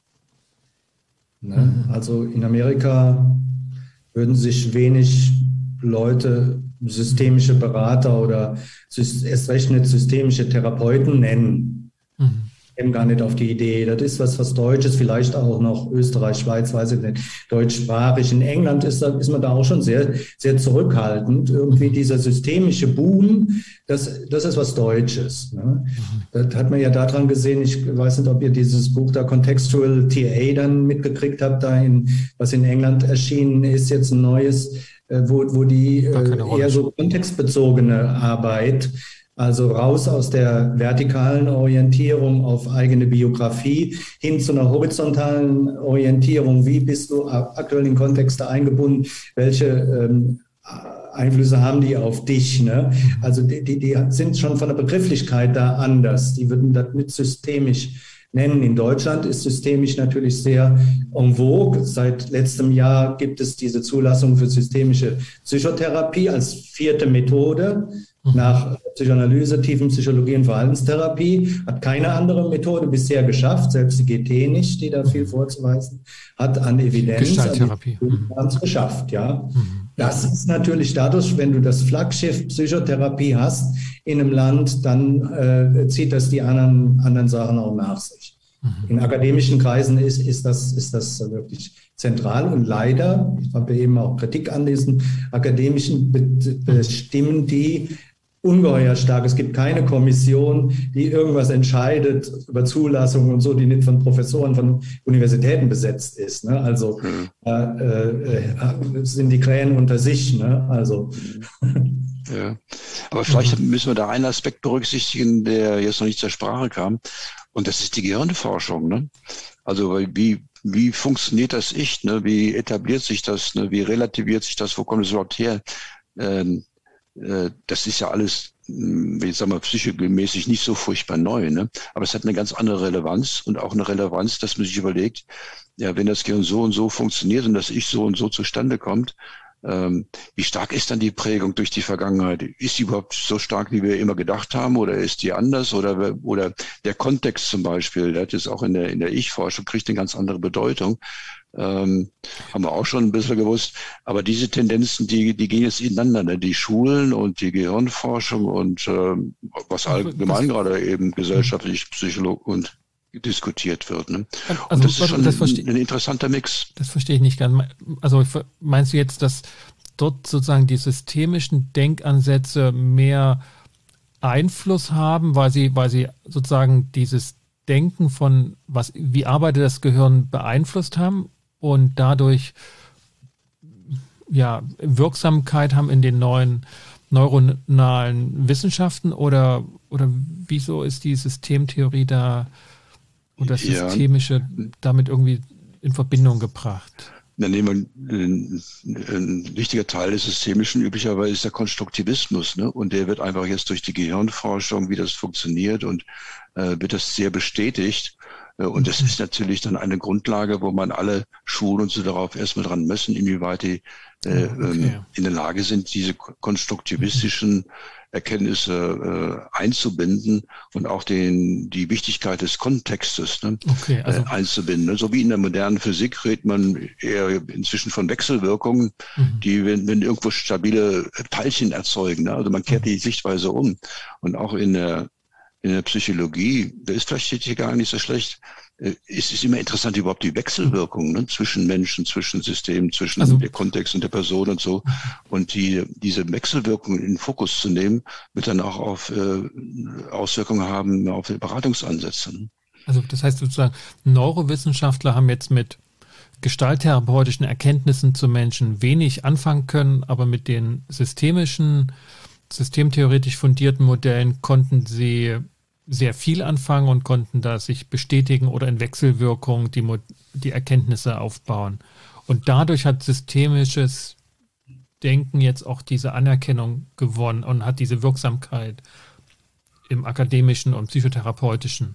Speaker 1: Ne? Mhm. Also in Amerika würden sich wenig Leute systemische Berater oder erst recht nicht systemische Therapeuten nennen. Mhm. Eben gar nicht auf die Idee. Das ist was, was Deutsches, vielleicht auch noch Österreich, Schweiz, weiß ich nicht, deutschsprachig. In England ist, da, ist man da auch schon sehr, sehr zurückhaltend. Irgendwie dieser systemische Boom, das, das ist was Deutsches. Ne? Das hat man ja daran gesehen, ich weiß nicht, ob ihr dieses Buch da Contextual T A dann mitgekriegt habt, da in, was in England erschienen ist, jetzt ein neues, wo, wo die äh, eher so kontextbezogene Arbeit, also raus aus der vertikalen Orientierung auf eigene Biografie hin zu einer horizontalen Orientierung. Wie bist du aktuell in Kontexte eingebunden? Welche ähm, Einflüsse haben die auf dich? Ne? Also die, die, die sind schon von der Begrifflichkeit da anders. Die würden das nicht systemisch nennen. In Deutschland ist systemisch natürlich sehr en vogue. Seit letztem Jahr gibt es diese Zulassung für systemische Psychotherapie als vierte Methode. Nach Psychoanalyse, Tiefenpsychologie und Verhaltenstherapie hat keine andere Methode bisher geschafft, selbst die G T nicht, die da viel vorzuweisen hat an Evidenz.
Speaker 2: Gestalttherapie.
Speaker 1: Haben es geschafft, ja. Das ist natürlich dadurch, wenn du das Flaggschiff Psychotherapie hast in einem Land, dann äh, zieht das die anderen, anderen Sachen auch nach sich. Mhm. In akademischen Kreisen ist, ist, das, ist das wirklich zentral und leider, ich habe eben auch Kritik an diesen akademischen Stimmen, die ungeheuer stark. Es gibt keine Kommission, die irgendwas entscheidet über Zulassung und so, die nicht von Professoren von Universitäten besetzt ist. Ne? Also mhm. äh, äh, sind die Krähen unter sich. Ne? Also.
Speaker 3: Ja. Aber vielleicht müssen wir da einen Aspekt berücksichtigen, der jetzt noch nicht zur Sprache kam. Und das ist die Gehirnforschung. Ne? Also wie, wie funktioniert das Ich? Ne? Wie etabliert sich das? Ne? Wie relativiert sich das? Wo kommt es überhaupt her? Ähm, Das ist ja alles, ich sag mal, psychomäßig nicht so furchtbar neu, ne? Aber es hat eine ganz andere Relevanz und auch eine Relevanz, dass man sich überlegt, ja, wenn das Gehirn so und so funktioniert und das Ich so und so zustande kommt, Ähm, wie stark ist dann die Prägung durch die Vergangenheit? Ist sie überhaupt so stark, wie wir immer gedacht haben, oder ist die anders? Oder, oder der Kontext zum Beispiel, der hat jetzt auch in der, in der Ich-Forschung, kriegt eine ganz andere Bedeutung. Ähm, haben wir auch schon ein bisschen gewusst. Aber diese Tendenzen, die, die gehen jetzt ineinander, ne? Die Schulen und die Gehirnforschung und ähm, was allgemein das, gerade eben gesellschaftlich, Psycholog und diskutiert wird. Ne?
Speaker 2: Also,
Speaker 3: und das ist schon
Speaker 2: das
Speaker 3: ein, ein interessanter Mix.
Speaker 2: Das verstehe ich nicht ganz. Also meinst du jetzt, dass dort sozusagen die systemischen Denkansätze mehr Einfluss haben, weil sie, weil sie sozusagen dieses Denken von, was, wie arbeitet das Gehirn, beeinflusst haben und dadurch ja, Wirksamkeit haben in den neuen neuronalen Wissenschaften, oder, oder wieso ist die Systemtheorie da oder das Systemische ja. damit irgendwie in Verbindung gebracht?
Speaker 3: Dann nehmen wir ein, ein wichtiger Teil des Systemischen üblicherweise ist der Konstruktivismus, ne? Und der wird einfach jetzt durch die Gehirnforschung, wie das funktioniert, und äh, wird das sehr bestätigt. Äh, und das ist natürlich dann eine Grundlage, wo man alle Schulen und so darauf erstmal dran messen, inwieweit die äh, okay. ähm, in der Lage sind, diese konstruktivistischen Erkenntnisse äh, einzubinden und auch den die Wichtigkeit des Kontextes ne, okay, also, äh, einzubinden. Ne? So wie in der modernen Physik redet man eher inzwischen von Wechselwirkungen, mhm. die wenn, wenn irgendwo stabile Teilchen erzeugen. Ne? Also man kehrt die Sichtweise um. Und auch in der in der Psychologie, da ist vielleicht hier gar nicht so schlecht. Es ist immer interessant, überhaupt die Wechselwirkungen ne, zwischen Menschen, zwischen Systemen, zwischen also, der Kontext und der Person und so. Und die, diese Wechselwirkungen in den Fokus zu nehmen, wird dann auch auf äh, Auswirkungen haben auf die Beratungsansätze. Ne?
Speaker 2: Also das heißt sozusagen, Neurowissenschaftler haben jetzt mit gestalttherapeutischen Erkenntnissen zu Menschen wenig anfangen können, aber mit den systemischen, systemtheoretisch fundierten Modellen konnten sie sehr viel anfangen und konnten da sich bestätigen oder in Wechselwirkung die, die Erkenntnisse aufbauen. Und dadurch hat systemisches Denken jetzt auch diese Anerkennung gewonnen und hat diese Wirksamkeit im akademischen und psychotherapeutischen.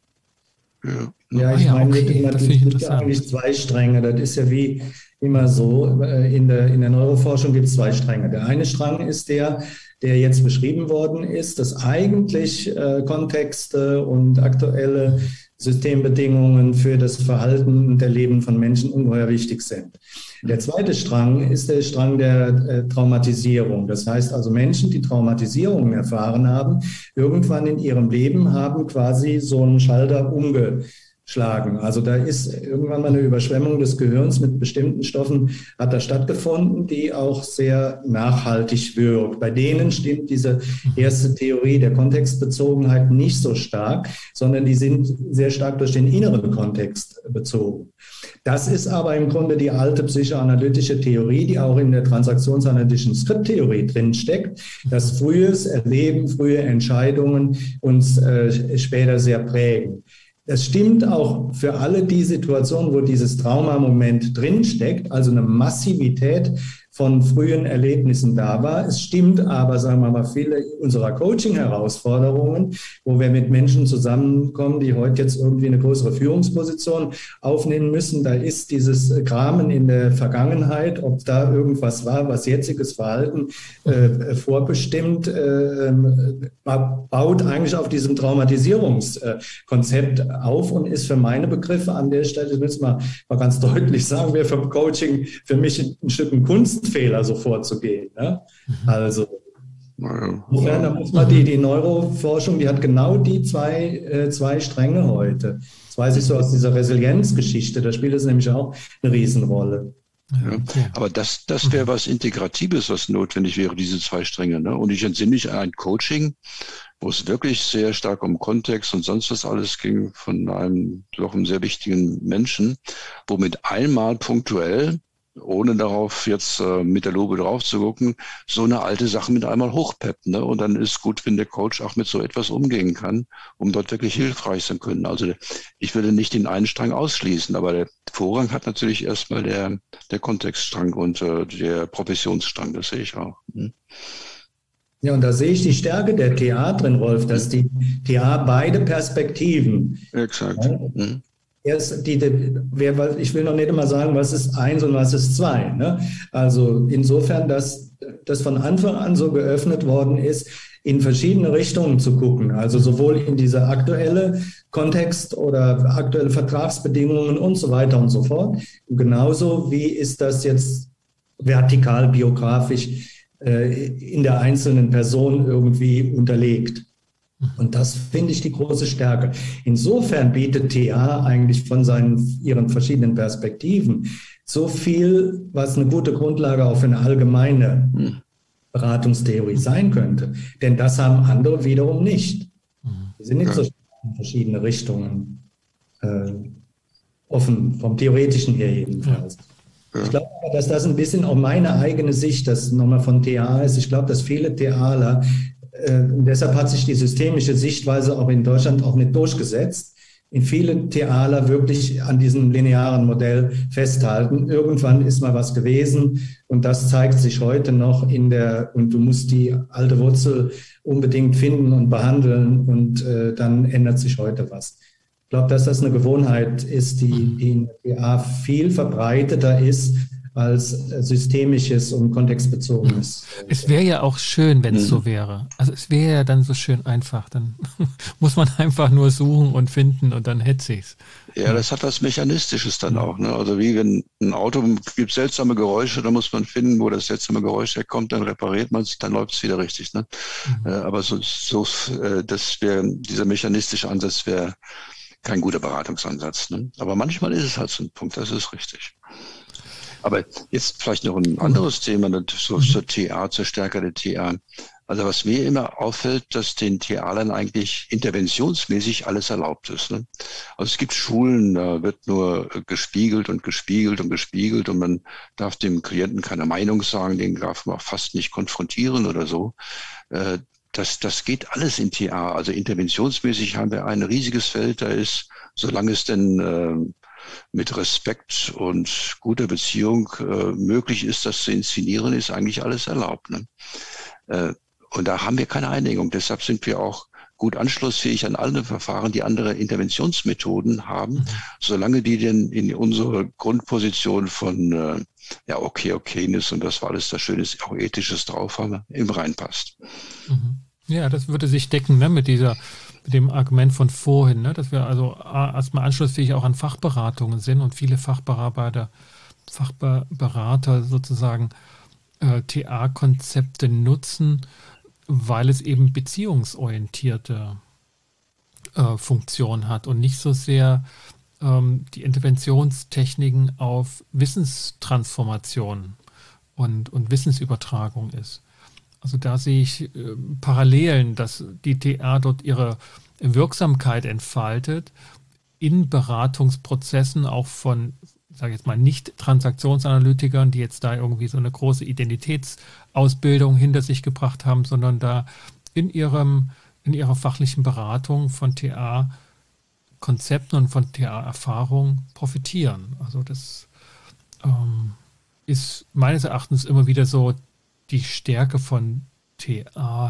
Speaker 1: Ja, ja ich ah, ja, meine, okay. das gibt eigentlich zwei Stränge. Das ist ja wie immer so. In der, in der Neuroforschung gibt es zwei Stränge. Der eine Strang ist der, der jetzt beschrieben worden ist, dass eigentlich äh, Kontexte und aktuelle Systembedingungen für das Verhalten und Erleben von Menschen ungeheuer wichtig sind. Der zweite Strang ist der Strang der äh, Traumatisierung. Das heißt also Menschen, die Traumatisierungen erfahren haben, irgendwann in ihrem Leben haben quasi so einen Schalter umgeschlagen. Also da ist irgendwann mal eine Überschwemmung des Gehirns mit bestimmten Stoffen, hat da stattgefunden, die auch sehr nachhaltig wirkt. Bei denen stimmt diese erste Theorie der Kontextbezogenheit nicht so stark, sondern die sind sehr stark durch den inneren Kontext bezogen. Das ist aber im Grunde die alte psychoanalytische Theorie, die auch in der transaktionsanalytischen Skripttheorie drinsteckt, dass frühes Erleben, frühe Entscheidungen uns äh, später sehr prägen. Das stimmt auch für alle die Situationen, wo dieses Traumamoment drinsteckt, also eine Massivität von frühen Erlebnissen da war. Es stimmt aber, sagen wir mal, viele unserer Coaching-Herausforderungen, wo wir mit Menschen zusammenkommen, die heute jetzt irgendwie eine größere Führungsposition aufnehmen müssen, da ist dieses Kramen in der Vergangenheit, ob da irgendwas war, was jetziges Verhalten äh, vorbestimmt, äh, baut eigentlich auf diesem Traumatisierungskonzept auf und ist für meine Begriffe an der Stelle, das müssen wir mal ganz deutlich sagen, wäre für Coaching für mich ein Stück ein Kunst Fehler so vorzugehen. Ne? Also insofern, da muss man die, die Neuroforschung, die hat genau die zwei, äh, zwei Stränge heute. Das weiß ich so aus dieser Resilienzgeschichte, da spielt es nämlich auch eine Riesenrolle.
Speaker 3: Ja, aber das, das wäre was Integratives, was notwendig wäre, diese zwei Stränge. Ne? Und ich entsinne mich an ein Coaching, wo es wirklich sehr stark um Kontext und sonst was alles ging von einem doch einem sehr wichtigen Menschen, wo mit einmal punktuell, ohne darauf jetzt äh, mit der Lupe drauf zu gucken, so eine alte Sache mit einmal hochpeppt. Ne? Und dann ist gut, wenn der Coach auch mit so etwas umgehen kann, um dort wirklich hilfreich sein können. Also ich würde nicht den einen Strang ausschließen, aber der Vorrang hat natürlich erstmal der, der Kontextstrang und äh, der Professionsstrang, das sehe ich auch. Hm?
Speaker 1: Ja, und da sehe ich die Stärke der T A drin, Rolf, dass die T A beide Perspektiven
Speaker 3: Exakt.
Speaker 1: Ja,
Speaker 3: hm.
Speaker 1: erst die, die, wer, ich will noch nicht immer sagen, was ist eins und was ist zwei. Ne? Also insofern, dass das von Anfang an so geöffnet worden ist, in verschiedene Richtungen zu gucken. Also sowohl in diese aktuelle Kontext oder aktuelle Vertragsbedingungen und so weiter und so fort. Genauso wie ist das jetzt vertikal, biografisch äh, in der einzelnen Person irgendwie unterlegt. Und das finde ich die große Stärke. Insofern bietet T A eigentlich von seinen, ihren verschiedenen Perspektiven so viel, was eine gute Grundlage auch für eine allgemeine Beratungstheorie sein könnte. Denn das haben andere wiederum nicht. Die sind nicht so in verschiedene Richtungen äh, offen, vom Theoretischen her jedenfalls. Ja. Ich glaube aber, dass das ein bisschen auch meine eigene Sicht, das nochmal von T A ist. Ich glaube, dass viele TAler, äh, und deshalb hat sich die systemische Sichtweise auch in Deutschland auch nicht durchgesetzt, in vielen TAler wirklich an diesem linearen Modell festhalten. Irgendwann ist mal was gewesen und das zeigt sich heute noch in der, und du musst die alte Wurzel unbedingt finden und behandeln und äh, dann ändert sich heute was. Ich glaube, dass das eine Gewohnheit ist, die, die in der T A viel verbreiteter ist als systemisches und kontextbezogenes.
Speaker 2: Es wäre ja auch schön, wenn es mhm. so wäre. Also es wäre ja dann so schön einfach. Dann muss man einfach nur suchen und finden und dann hätte sich's.
Speaker 3: Ja, das hat was Mechanistisches dann auch. Ne? Also wie wenn ein Auto gibt seltsame Geräusche, da muss man finden, wo das seltsame Geräusch herkommt, dann repariert man es, dann läuft es wieder richtig. Ne? Mhm. Äh, aber so, so äh, das wäre, dieser mechanistische Ansatz wäre kein guter Beratungsansatz. Ne? Aber manchmal ist es halt so ein Punkt, das ist richtig. Aber jetzt vielleicht noch ein anderes Thema, so zur T A, zur Stärke der T A. Also was mir immer auffällt, dass den TAlern eigentlich interventionsmäßig alles erlaubt ist. Ne? Also es gibt Schulen, da wird nur gespiegelt und gespiegelt und gespiegelt und man darf dem Klienten keine Meinung sagen, den darf man auch fast nicht konfrontieren oder so. Das, das geht alles in T A. Also interventionsmäßig haben wir ein riesiges Feld, da ist, solange es denn äh, mit Respekt und guter Beziehung äh, möglich ist, das zu inszenieren, ist eigentlich alles erlaubt. Ne? Äh, und da haben wir keine Einigung. Deshalb sind wir auch gut anschlussfähig an alle Verfahren, die andere Interventionsmethoden haben, mhm. solange die denn in unsere Grundposition von äh, ja okay, Okayness und das war alles das Schöne, auch Ethisches drauf haben, eben reinpasst.
Speaker 2: Mhm. Ja, das würde sich decken, ne, mit dieser mit dem Argument von vorhin, ne, dass wir also erstmal anschlussfähig auch an Fachberatungen sind und viele Fachberater, Fachberater sozusagen äh, T A-Konzepte nutzen, weil es eben beziehungsorientierte äh, Funktion hat und nicht so sehr ähm, die Interventionstechniken auf Wissenstransformation und, und Wissensübertragung ist. Also da sehe ich äh, Parallelen, dass die T A dort ihre Wirksamkeit entfaltet in Beratungsprozessen auch von, sage ich jetzt mal, nicht Transaktionsanalytikern, die jetzt da irgendwie so eine große Identitätsausbildung hinter sich gebracht haben, sondern da in ihrem, in ihrer fachlichen Beratung von T A-Konzepten und von T A-Erfahrung profitieren. Also das ähm, ist meines Erachtens immer wieder so die Stärke von T A,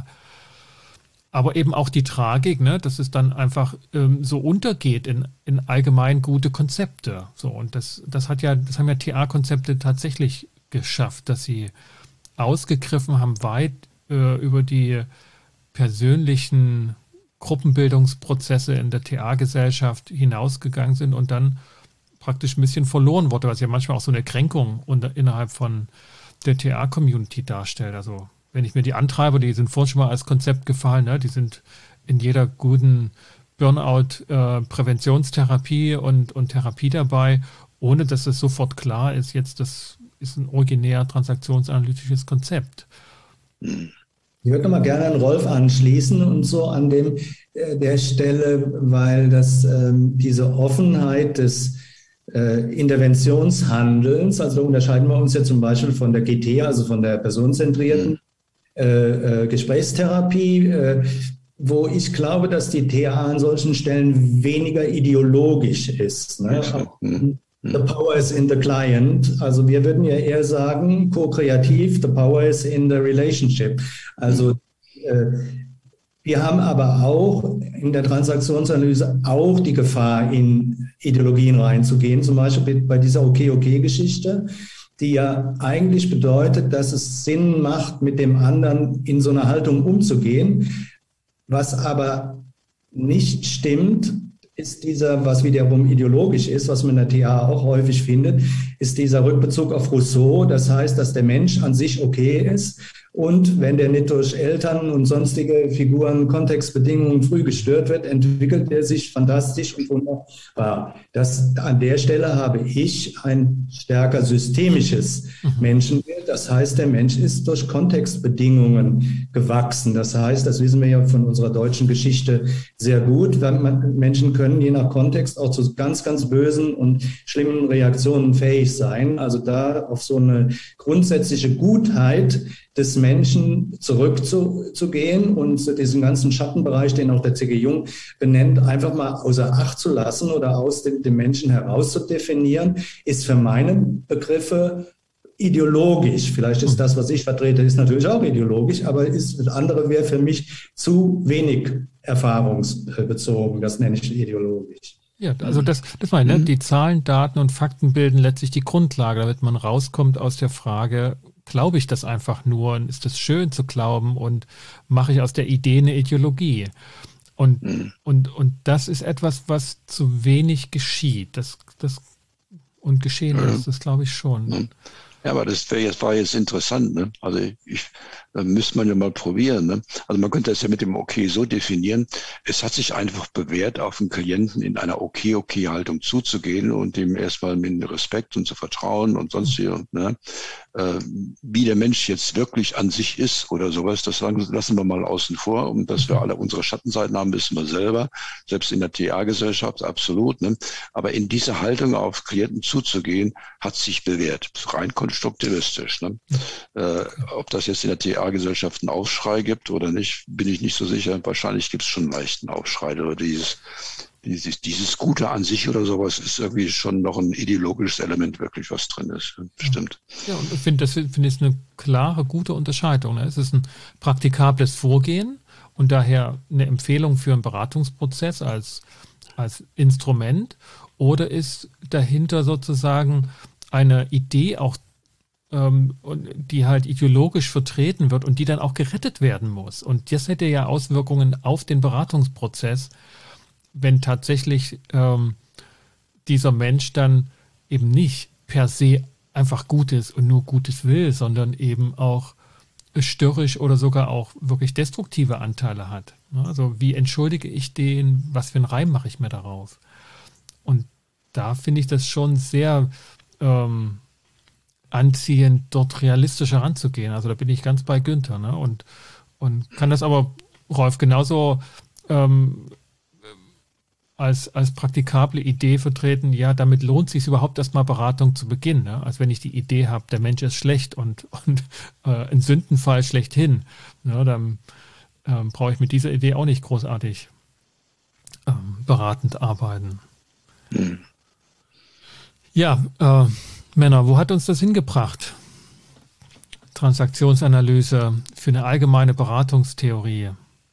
Speaker 2: aber eben auch die Tragik, ne, dass es dann einfach ähm, so untergeht in, in allgemein gute Konzepte. So, und das, das hat ja, das haben ja T A-Konzepte tatsächlich geschafft, dass sie ausgegriffen haben, weit äh, über die persönlichen Gruppenbildungsprozesse in der T A-Gesellschaft hinausgegangen sind und dann praktisch ein bisschen verloren wurde, was ja manchmal auch so eine Kränkung unter, innerhalb von der T A-Community darstellt. Also wenn ich mir die Antreiber, die sind vorhin schon mal als Konzept gefallen, ne? Die sind in jeder guten Burnout-Präventionstherapie äh, und, und Therapie dabei, ohne dass es sofort klar ist, jetzt das ist ein originär transaktionsanalytisches Konzept.
Speaker 1: Ich würde noch mal gerne an Rolf anschließen und so an dem, äh, der Stelle, weil das ähm, diese Offenheit des Interventionshandelns, also da unterscheiden wir uns ja zum Beispiel von der G T, also von der personenzentrierten äh, äh, Gesprächstherapie, äh, wo ich glaube, dass die T A an solchen Stellen weniger ideologisch ist. Ne? The power is in the client. Also wir würden ja eher sagen, ko-kreativ, the power is in the relationship. Also äh, wir haben aber auch in der Transaktionsanalyse auch die Gefahr, in Ideologien reinzugehen, zum Beispiel bei dieser Okay-Okay-Geschichte, die ja eigentlich bedeutet, dass es Sinn macht, mit dem anderen in so einer Haltung umzugehen. Was aber nicht stimmt, ist dieser, was wiederum ideologisch ist, was man in der T A auch häufig findet, ist dieser Rückbezug auf Rousseau. Das heißt, dass der Mensch an sich okay ist und wenn der nicht durch Eltern und sonstige Figuren, Kontextbedingungen früh gestört wird, entwickelt er sich fantastisch und wunderbar. Das, an der Stelle habe ich ein stärker systemisches Menschenbild. Das heißt, der Mensch ist durch Kontextbedingungen gewachsen. Das heißt, das wissen wir ja von unserer deutschen Geschichte sehr gut. Menschen können je nach Kontext auch zu ganz, ganz bösen und schlimmen Reaktionen fähig sein. Also da auf so eine grundsätzliche Gutheit des Menschen zurückzugehen und diesen ganzen Schattenbereich, den auch der C G Jung benennt, einfach mal außer Acht zu lassen oder aus dem, dem Menschen herauszudefinieren, ist für meine Begriffe ideologisch. Vielleicht ist das, was ich vertrete, ist natürlich auch ideologisch, aber ist, das andere wäre für mich zu wenig erfahrungsbezogen. Das nenne ich ideologisch.
Speaker 2: Ja, also das, das meine ich, ne? Die Zahlen, Daten und Fakten bilden letztlich die Grundlage, damit man rauskommt aus der Frage, glaube ich das einfach nur und ist es schön zu glauben und mache ich aus der Idee eine Ideologie? Und, mhm. und, und das ist etwas, was zu wenig geschieht. Das, das, und geschehen mhm. ist, das glaube ich schon.
Speaker 3: Mhm. Ja, aber das wäre jetzt, war jetzt interessant, ne? Also ich, da müsste man ja mal probieren, ne? Also man könnte das ja mit dem Okay so definieren. Es hat sich einfach bewährt, auf den Klienten in einer Okay-Okay-Haltung zuzugehen und ihm erstmal mit Respekt und zu vertrauen und sonst hier, ne? Äh, wie der Mensch jetzt wirklich an sich ist oder sowas, das lassen wir mal außen vor. Und dass wir alle unsere Schattenseiten haben, wissen wir selber, selbst in der T A-Gesellschaft absolut, ne? Aber in diese Haltung auf Klienten zuzugehen, hat sich bewährt, rein konstruktivistisch, ne? Äh, ob das jetzt in der T A-Gesellschaft einen Aufschrei gibt oder nicht, bin ich nicht so sicher. Wahrscheinlich gibt es schon einen leichten Aufschrei oder dieses, dieses, dieses Gute an sich oder sowas ist irgendwie schon noch ein ideologisches Element wirklich, was drin ist. Stimmt.
Speaker 2: Ja, und ich finde, das finde ich eine klare, gute Unterscheidung. Ne? Es ist ein praktikables Vorgehen und daher eine Empfehlung für einen Beratungsprozess als, als Instrument, oder ist dahinter sozusagen eine Idee auch, ähm, die halt ideologisch vertreten wird und die dann auch gerettet werden muss. Und das hätte ja Auswirkungen auf den Beratungsprozess, wenn tatsächlich ähm, dieser Mensch dann eben nicht per se einfach Gutes und nur Gutes will, sondern eben auch störrisch oder sogar auch wirklich destruktive Anteile hat. Also wie entschuldige ich den, was für einen Reim mache ich mir darauf? Und da finde ich das schon sehr ähm, anziehend, dort realistisch heranzugehen. Also da bin ich ganz bei Günther. Ne? Und, und kann das aber, Rolf, genauso ähm, als, als praktikable Idee vertreten, ja, damit lohnt es sich überhaupt erstmal Beratung zu beginnen. Ne? Als wenn ich die Idee habe, der Mensch ist schlecht und, und äh, ein Sündenfall schlechthin. Ne? Dann ähm, brauche ich mit dieser Idee auch nicht großartig ähm, beratend arbeiten. Hm. Ja, äh, Männer, wo hat uns das hingebracht? Transaktionsanalyse für eine allgemeine Beratungstheorie.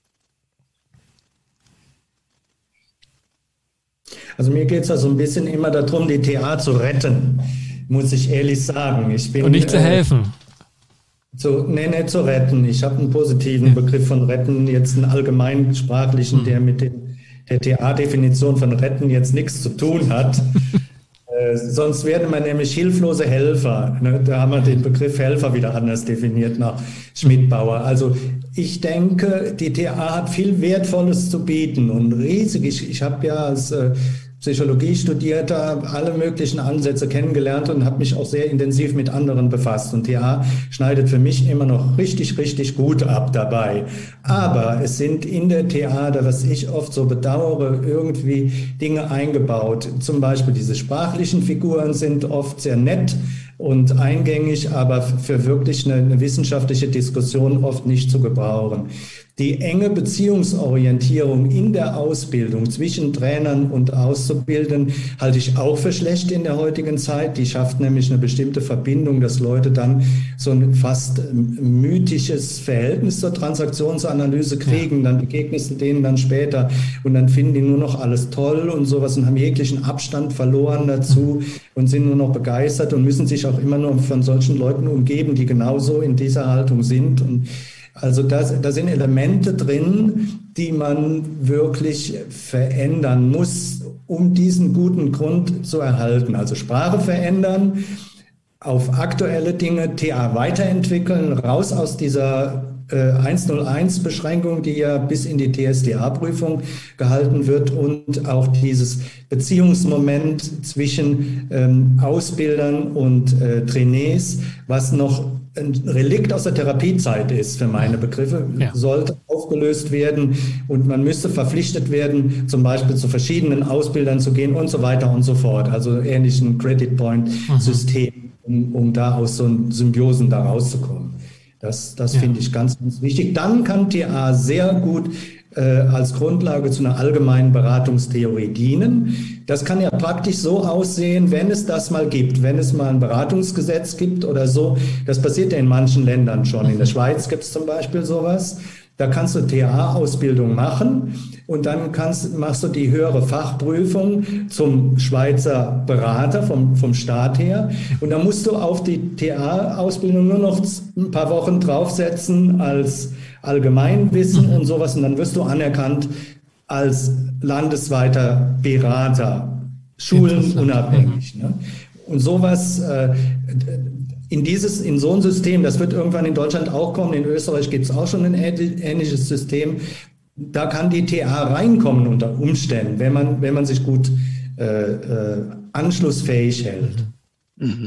Speaker 1: Also mir geht es da so ein bisschen immer darum, die T A zu retten, muss ich ehrlich sagen. Ich bin,
Speaker 2: Und nicht zu helfen.
Speaker 1: Äh, zu, nee, nicht zu retten. Ich habe einen positiven ja. Begriff von retten, jetzt einen allgemeinsprachlichen, hm. der mit dem, der T A-Definition von retten jetzt nichts zu tun hat. äh, sonst werden wir nämlich hilflose Helfer. Ne? Da haben wir den Begriff Helfer wieder anders definiert nach Schmidbauer. Also ich denke, die T A hat viel Wertvolles zu bieten und riesig. Ich, ich habe ja als äh, Psychologie studierter alle möglichen Ansätze kennengelernt und habe mich auch sehr intensiv mit anderen befasst. Und T A schneidet für mich immer noch richtig, richtig gut ab dabei. Aber es sind in der T A, da was ich oft so bedauere, irgendwie Dinge eingebaut. Zum Beispiel diese sprachlichen Figuren sind oft sehr nett und eingängig, aber für wirklich eine, eine wissenschaftliche Diskussion oft nicht zu gebrauchen. Die enge Beziehungsorientierung in der Ausbildung zwischen Trainern und Auszubildenden halte ich auch für schlecht in der heutigen Zeit. Die schafft nämlich eine bestimmte Verbindung, dass Leute dann so ein fast mythisches Verhältnis zur Transaktionsanalyse kriegen. Dann begegnest du denen dann später und dann finden die nur noch alles toll und sowas und haben jeglichen Abstand verloren dazu und sind nur noch begeistert und müssen sich auch immer nur von solchen Leuten umgeben, die genauso in dieser Haltung sind. Und also da, da sind Elemente drin, die man wirklich verändern muss, um diesen guten Grund zu erhalten. Also Sprache verändern, auf aktuelle Dinge T A weiterentwickeln, raus aus dieser äh, eins null eins Beschränkung, die ja bis in die T S D A-Prüfung gehalten wird und auch dieses Beziehungsmoment zwischen ähm, Ausbildern und äh, Trainees, was noch ein Relikt aus der Therapiezeit ist für meine Begriffe, ja. sollte aufgelöst werden und man müsste verpflichtet werden, zum Beispiel zu verschiedenen Ausbildern zu gehen und so weiter und so fort. Also ähnlichen Credit Point System, um, um da aus so einen Symbiosen da rauszukommen. Das, das ja. finde ich ganz, ganz wichtig. Dann kann T A sehr gut äh, als Grundlage zu einer allgemeinen Beratungstheorie dienen. Das kann ja praktisch so aussehen, wenn es das mal gibt, wenn es mal ein Beratungsgesetz gibt oder so. Das passiert ja in manchen Ländern schon. In der Schweiz gibt es zum Beispiel sowas. Da kannst du T A-Ausbildung machen und dann kannst, machst du die höhere Fachprüfung zum Schweizer Berater vom, vom Staat her. Und dann musst du auf die T A-Ausbildung nur noch ein paar Wochen draufsetzen als Allgemeinwissen und sowas. Und dann wirst du anerkannt als landesweiter Berater, schulenunabhängig. Ne? Und sowas, äh, in dieses, in so ein System, das wird irgendwann in Deutschland auch kommen, in Österreich gibt es auch schon ein ähnliches System, da kann die T A reinkommen unter Umständen, wenn man, wenn man sich gut äh, äh, anschlussfähig hält.
Speaker 3: Mhm.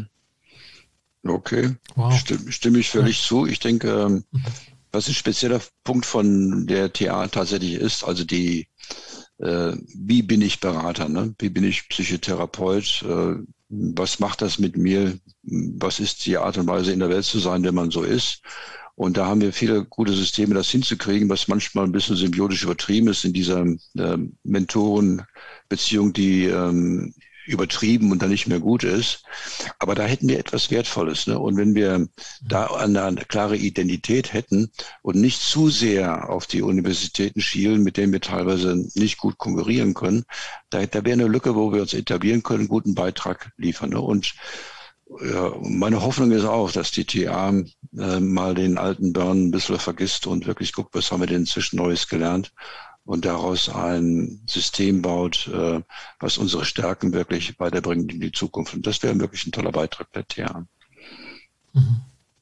Speaker 3: Okay, wow. Stimm, stimme ich völlig ja. zu. Ich denke, was ein spezieller Punkt von der T A tatsächlich ist, also die, äh, wie bin ich Berater, ne? Wie bin ich Psychotherapeut, äh, was macht das mit mir, was ist die Art und Weise in der Welt zu sein, wenn man so ist. Und da haben wir viele gute Systeme, das hinzukriegen, was manchmal ein bisschen symbiotisch übertrieben ist in dieser äh, Mentorenbeziehung, die ähm, übertrieben und dann nicht mehr gut ist. Aber da hätten wir etwas Wertvolles. Ne? Und wenn wir da eine, eine klare Identität hätten und nicht zu sehr auf die Universitäten schielen, mit denen wir teilweise nicht gut konkurrieren können, da, da wäre eine Lücke, wo wir uns etablieren können, einen guten Beitrag liefern. Ne? Und ja, meine Hoffnung ist auch, dass die T A äh, mal den alten Burn ein bisschen vergisst und wirklich guckt, was haben wir denn inzwischen Neues gelernt und daraus ein System baut, äh, was unsere Stärken wirklich weiterbringt in die Zukunft. Und das wäre wirklich ein toller Beitrag der T A.
Speaker 2: Mhm.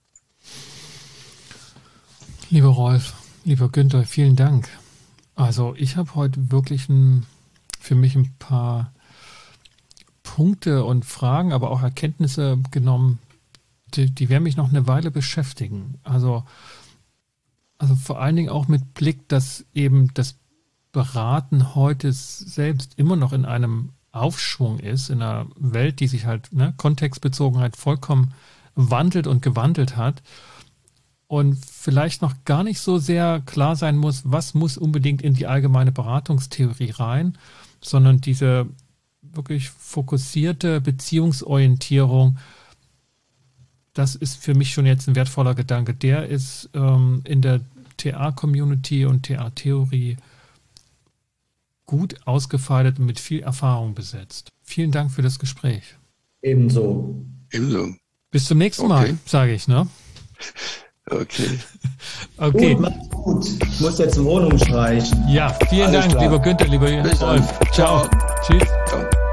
Speaker 2: Lieber Rolf, lieber Günther, vielen Dank. Also ich habe heute wirklich ein, für mich ein paar Punkte und Fragen, aber auch Erkenntnisse genommen, die, die werden mich noch eine Weile beschäftigen. Also, also vor allen Dingen auch mit Blick, dass eben das Beraten heute selbst immer noch in einem Aufschwung ist, in einer Welt, die sich halt, ne, Kontextbezogenheit vollkommen wandelt und gewandelt hat und vielleicht noch gar nicht so sehr klar sein muss, was muss unbedingt in die allgemeine Beratungstheorie rein, sondern diese wirklich fokussierte Beziehungsorientierung, das ist für mich schon jetzt ein wertvoller Gedanke. Der ist ähm, in der T A-Community und T A-Theorie gut ausgefeilt und mit viel Erfahrung besetzt. Vielen Dank für das Gespräch.
Speaker 1: Ebenso.
Speaker 3: Ebenso.
Speaker 2: Bis zum nächsten Mal, okay. Sage ich, ne?
Speaker 3: Okay.
Speaker 2: Okay.
Speaker 1: Gut, mach's gut. Ich muss jetzt Wohnung streichen.
Speaker 2: Ja, vielen Alles Dank, klar. Lieber Günther, lieber Rolf. Ciao. Ciao. Tschüss. Ciao.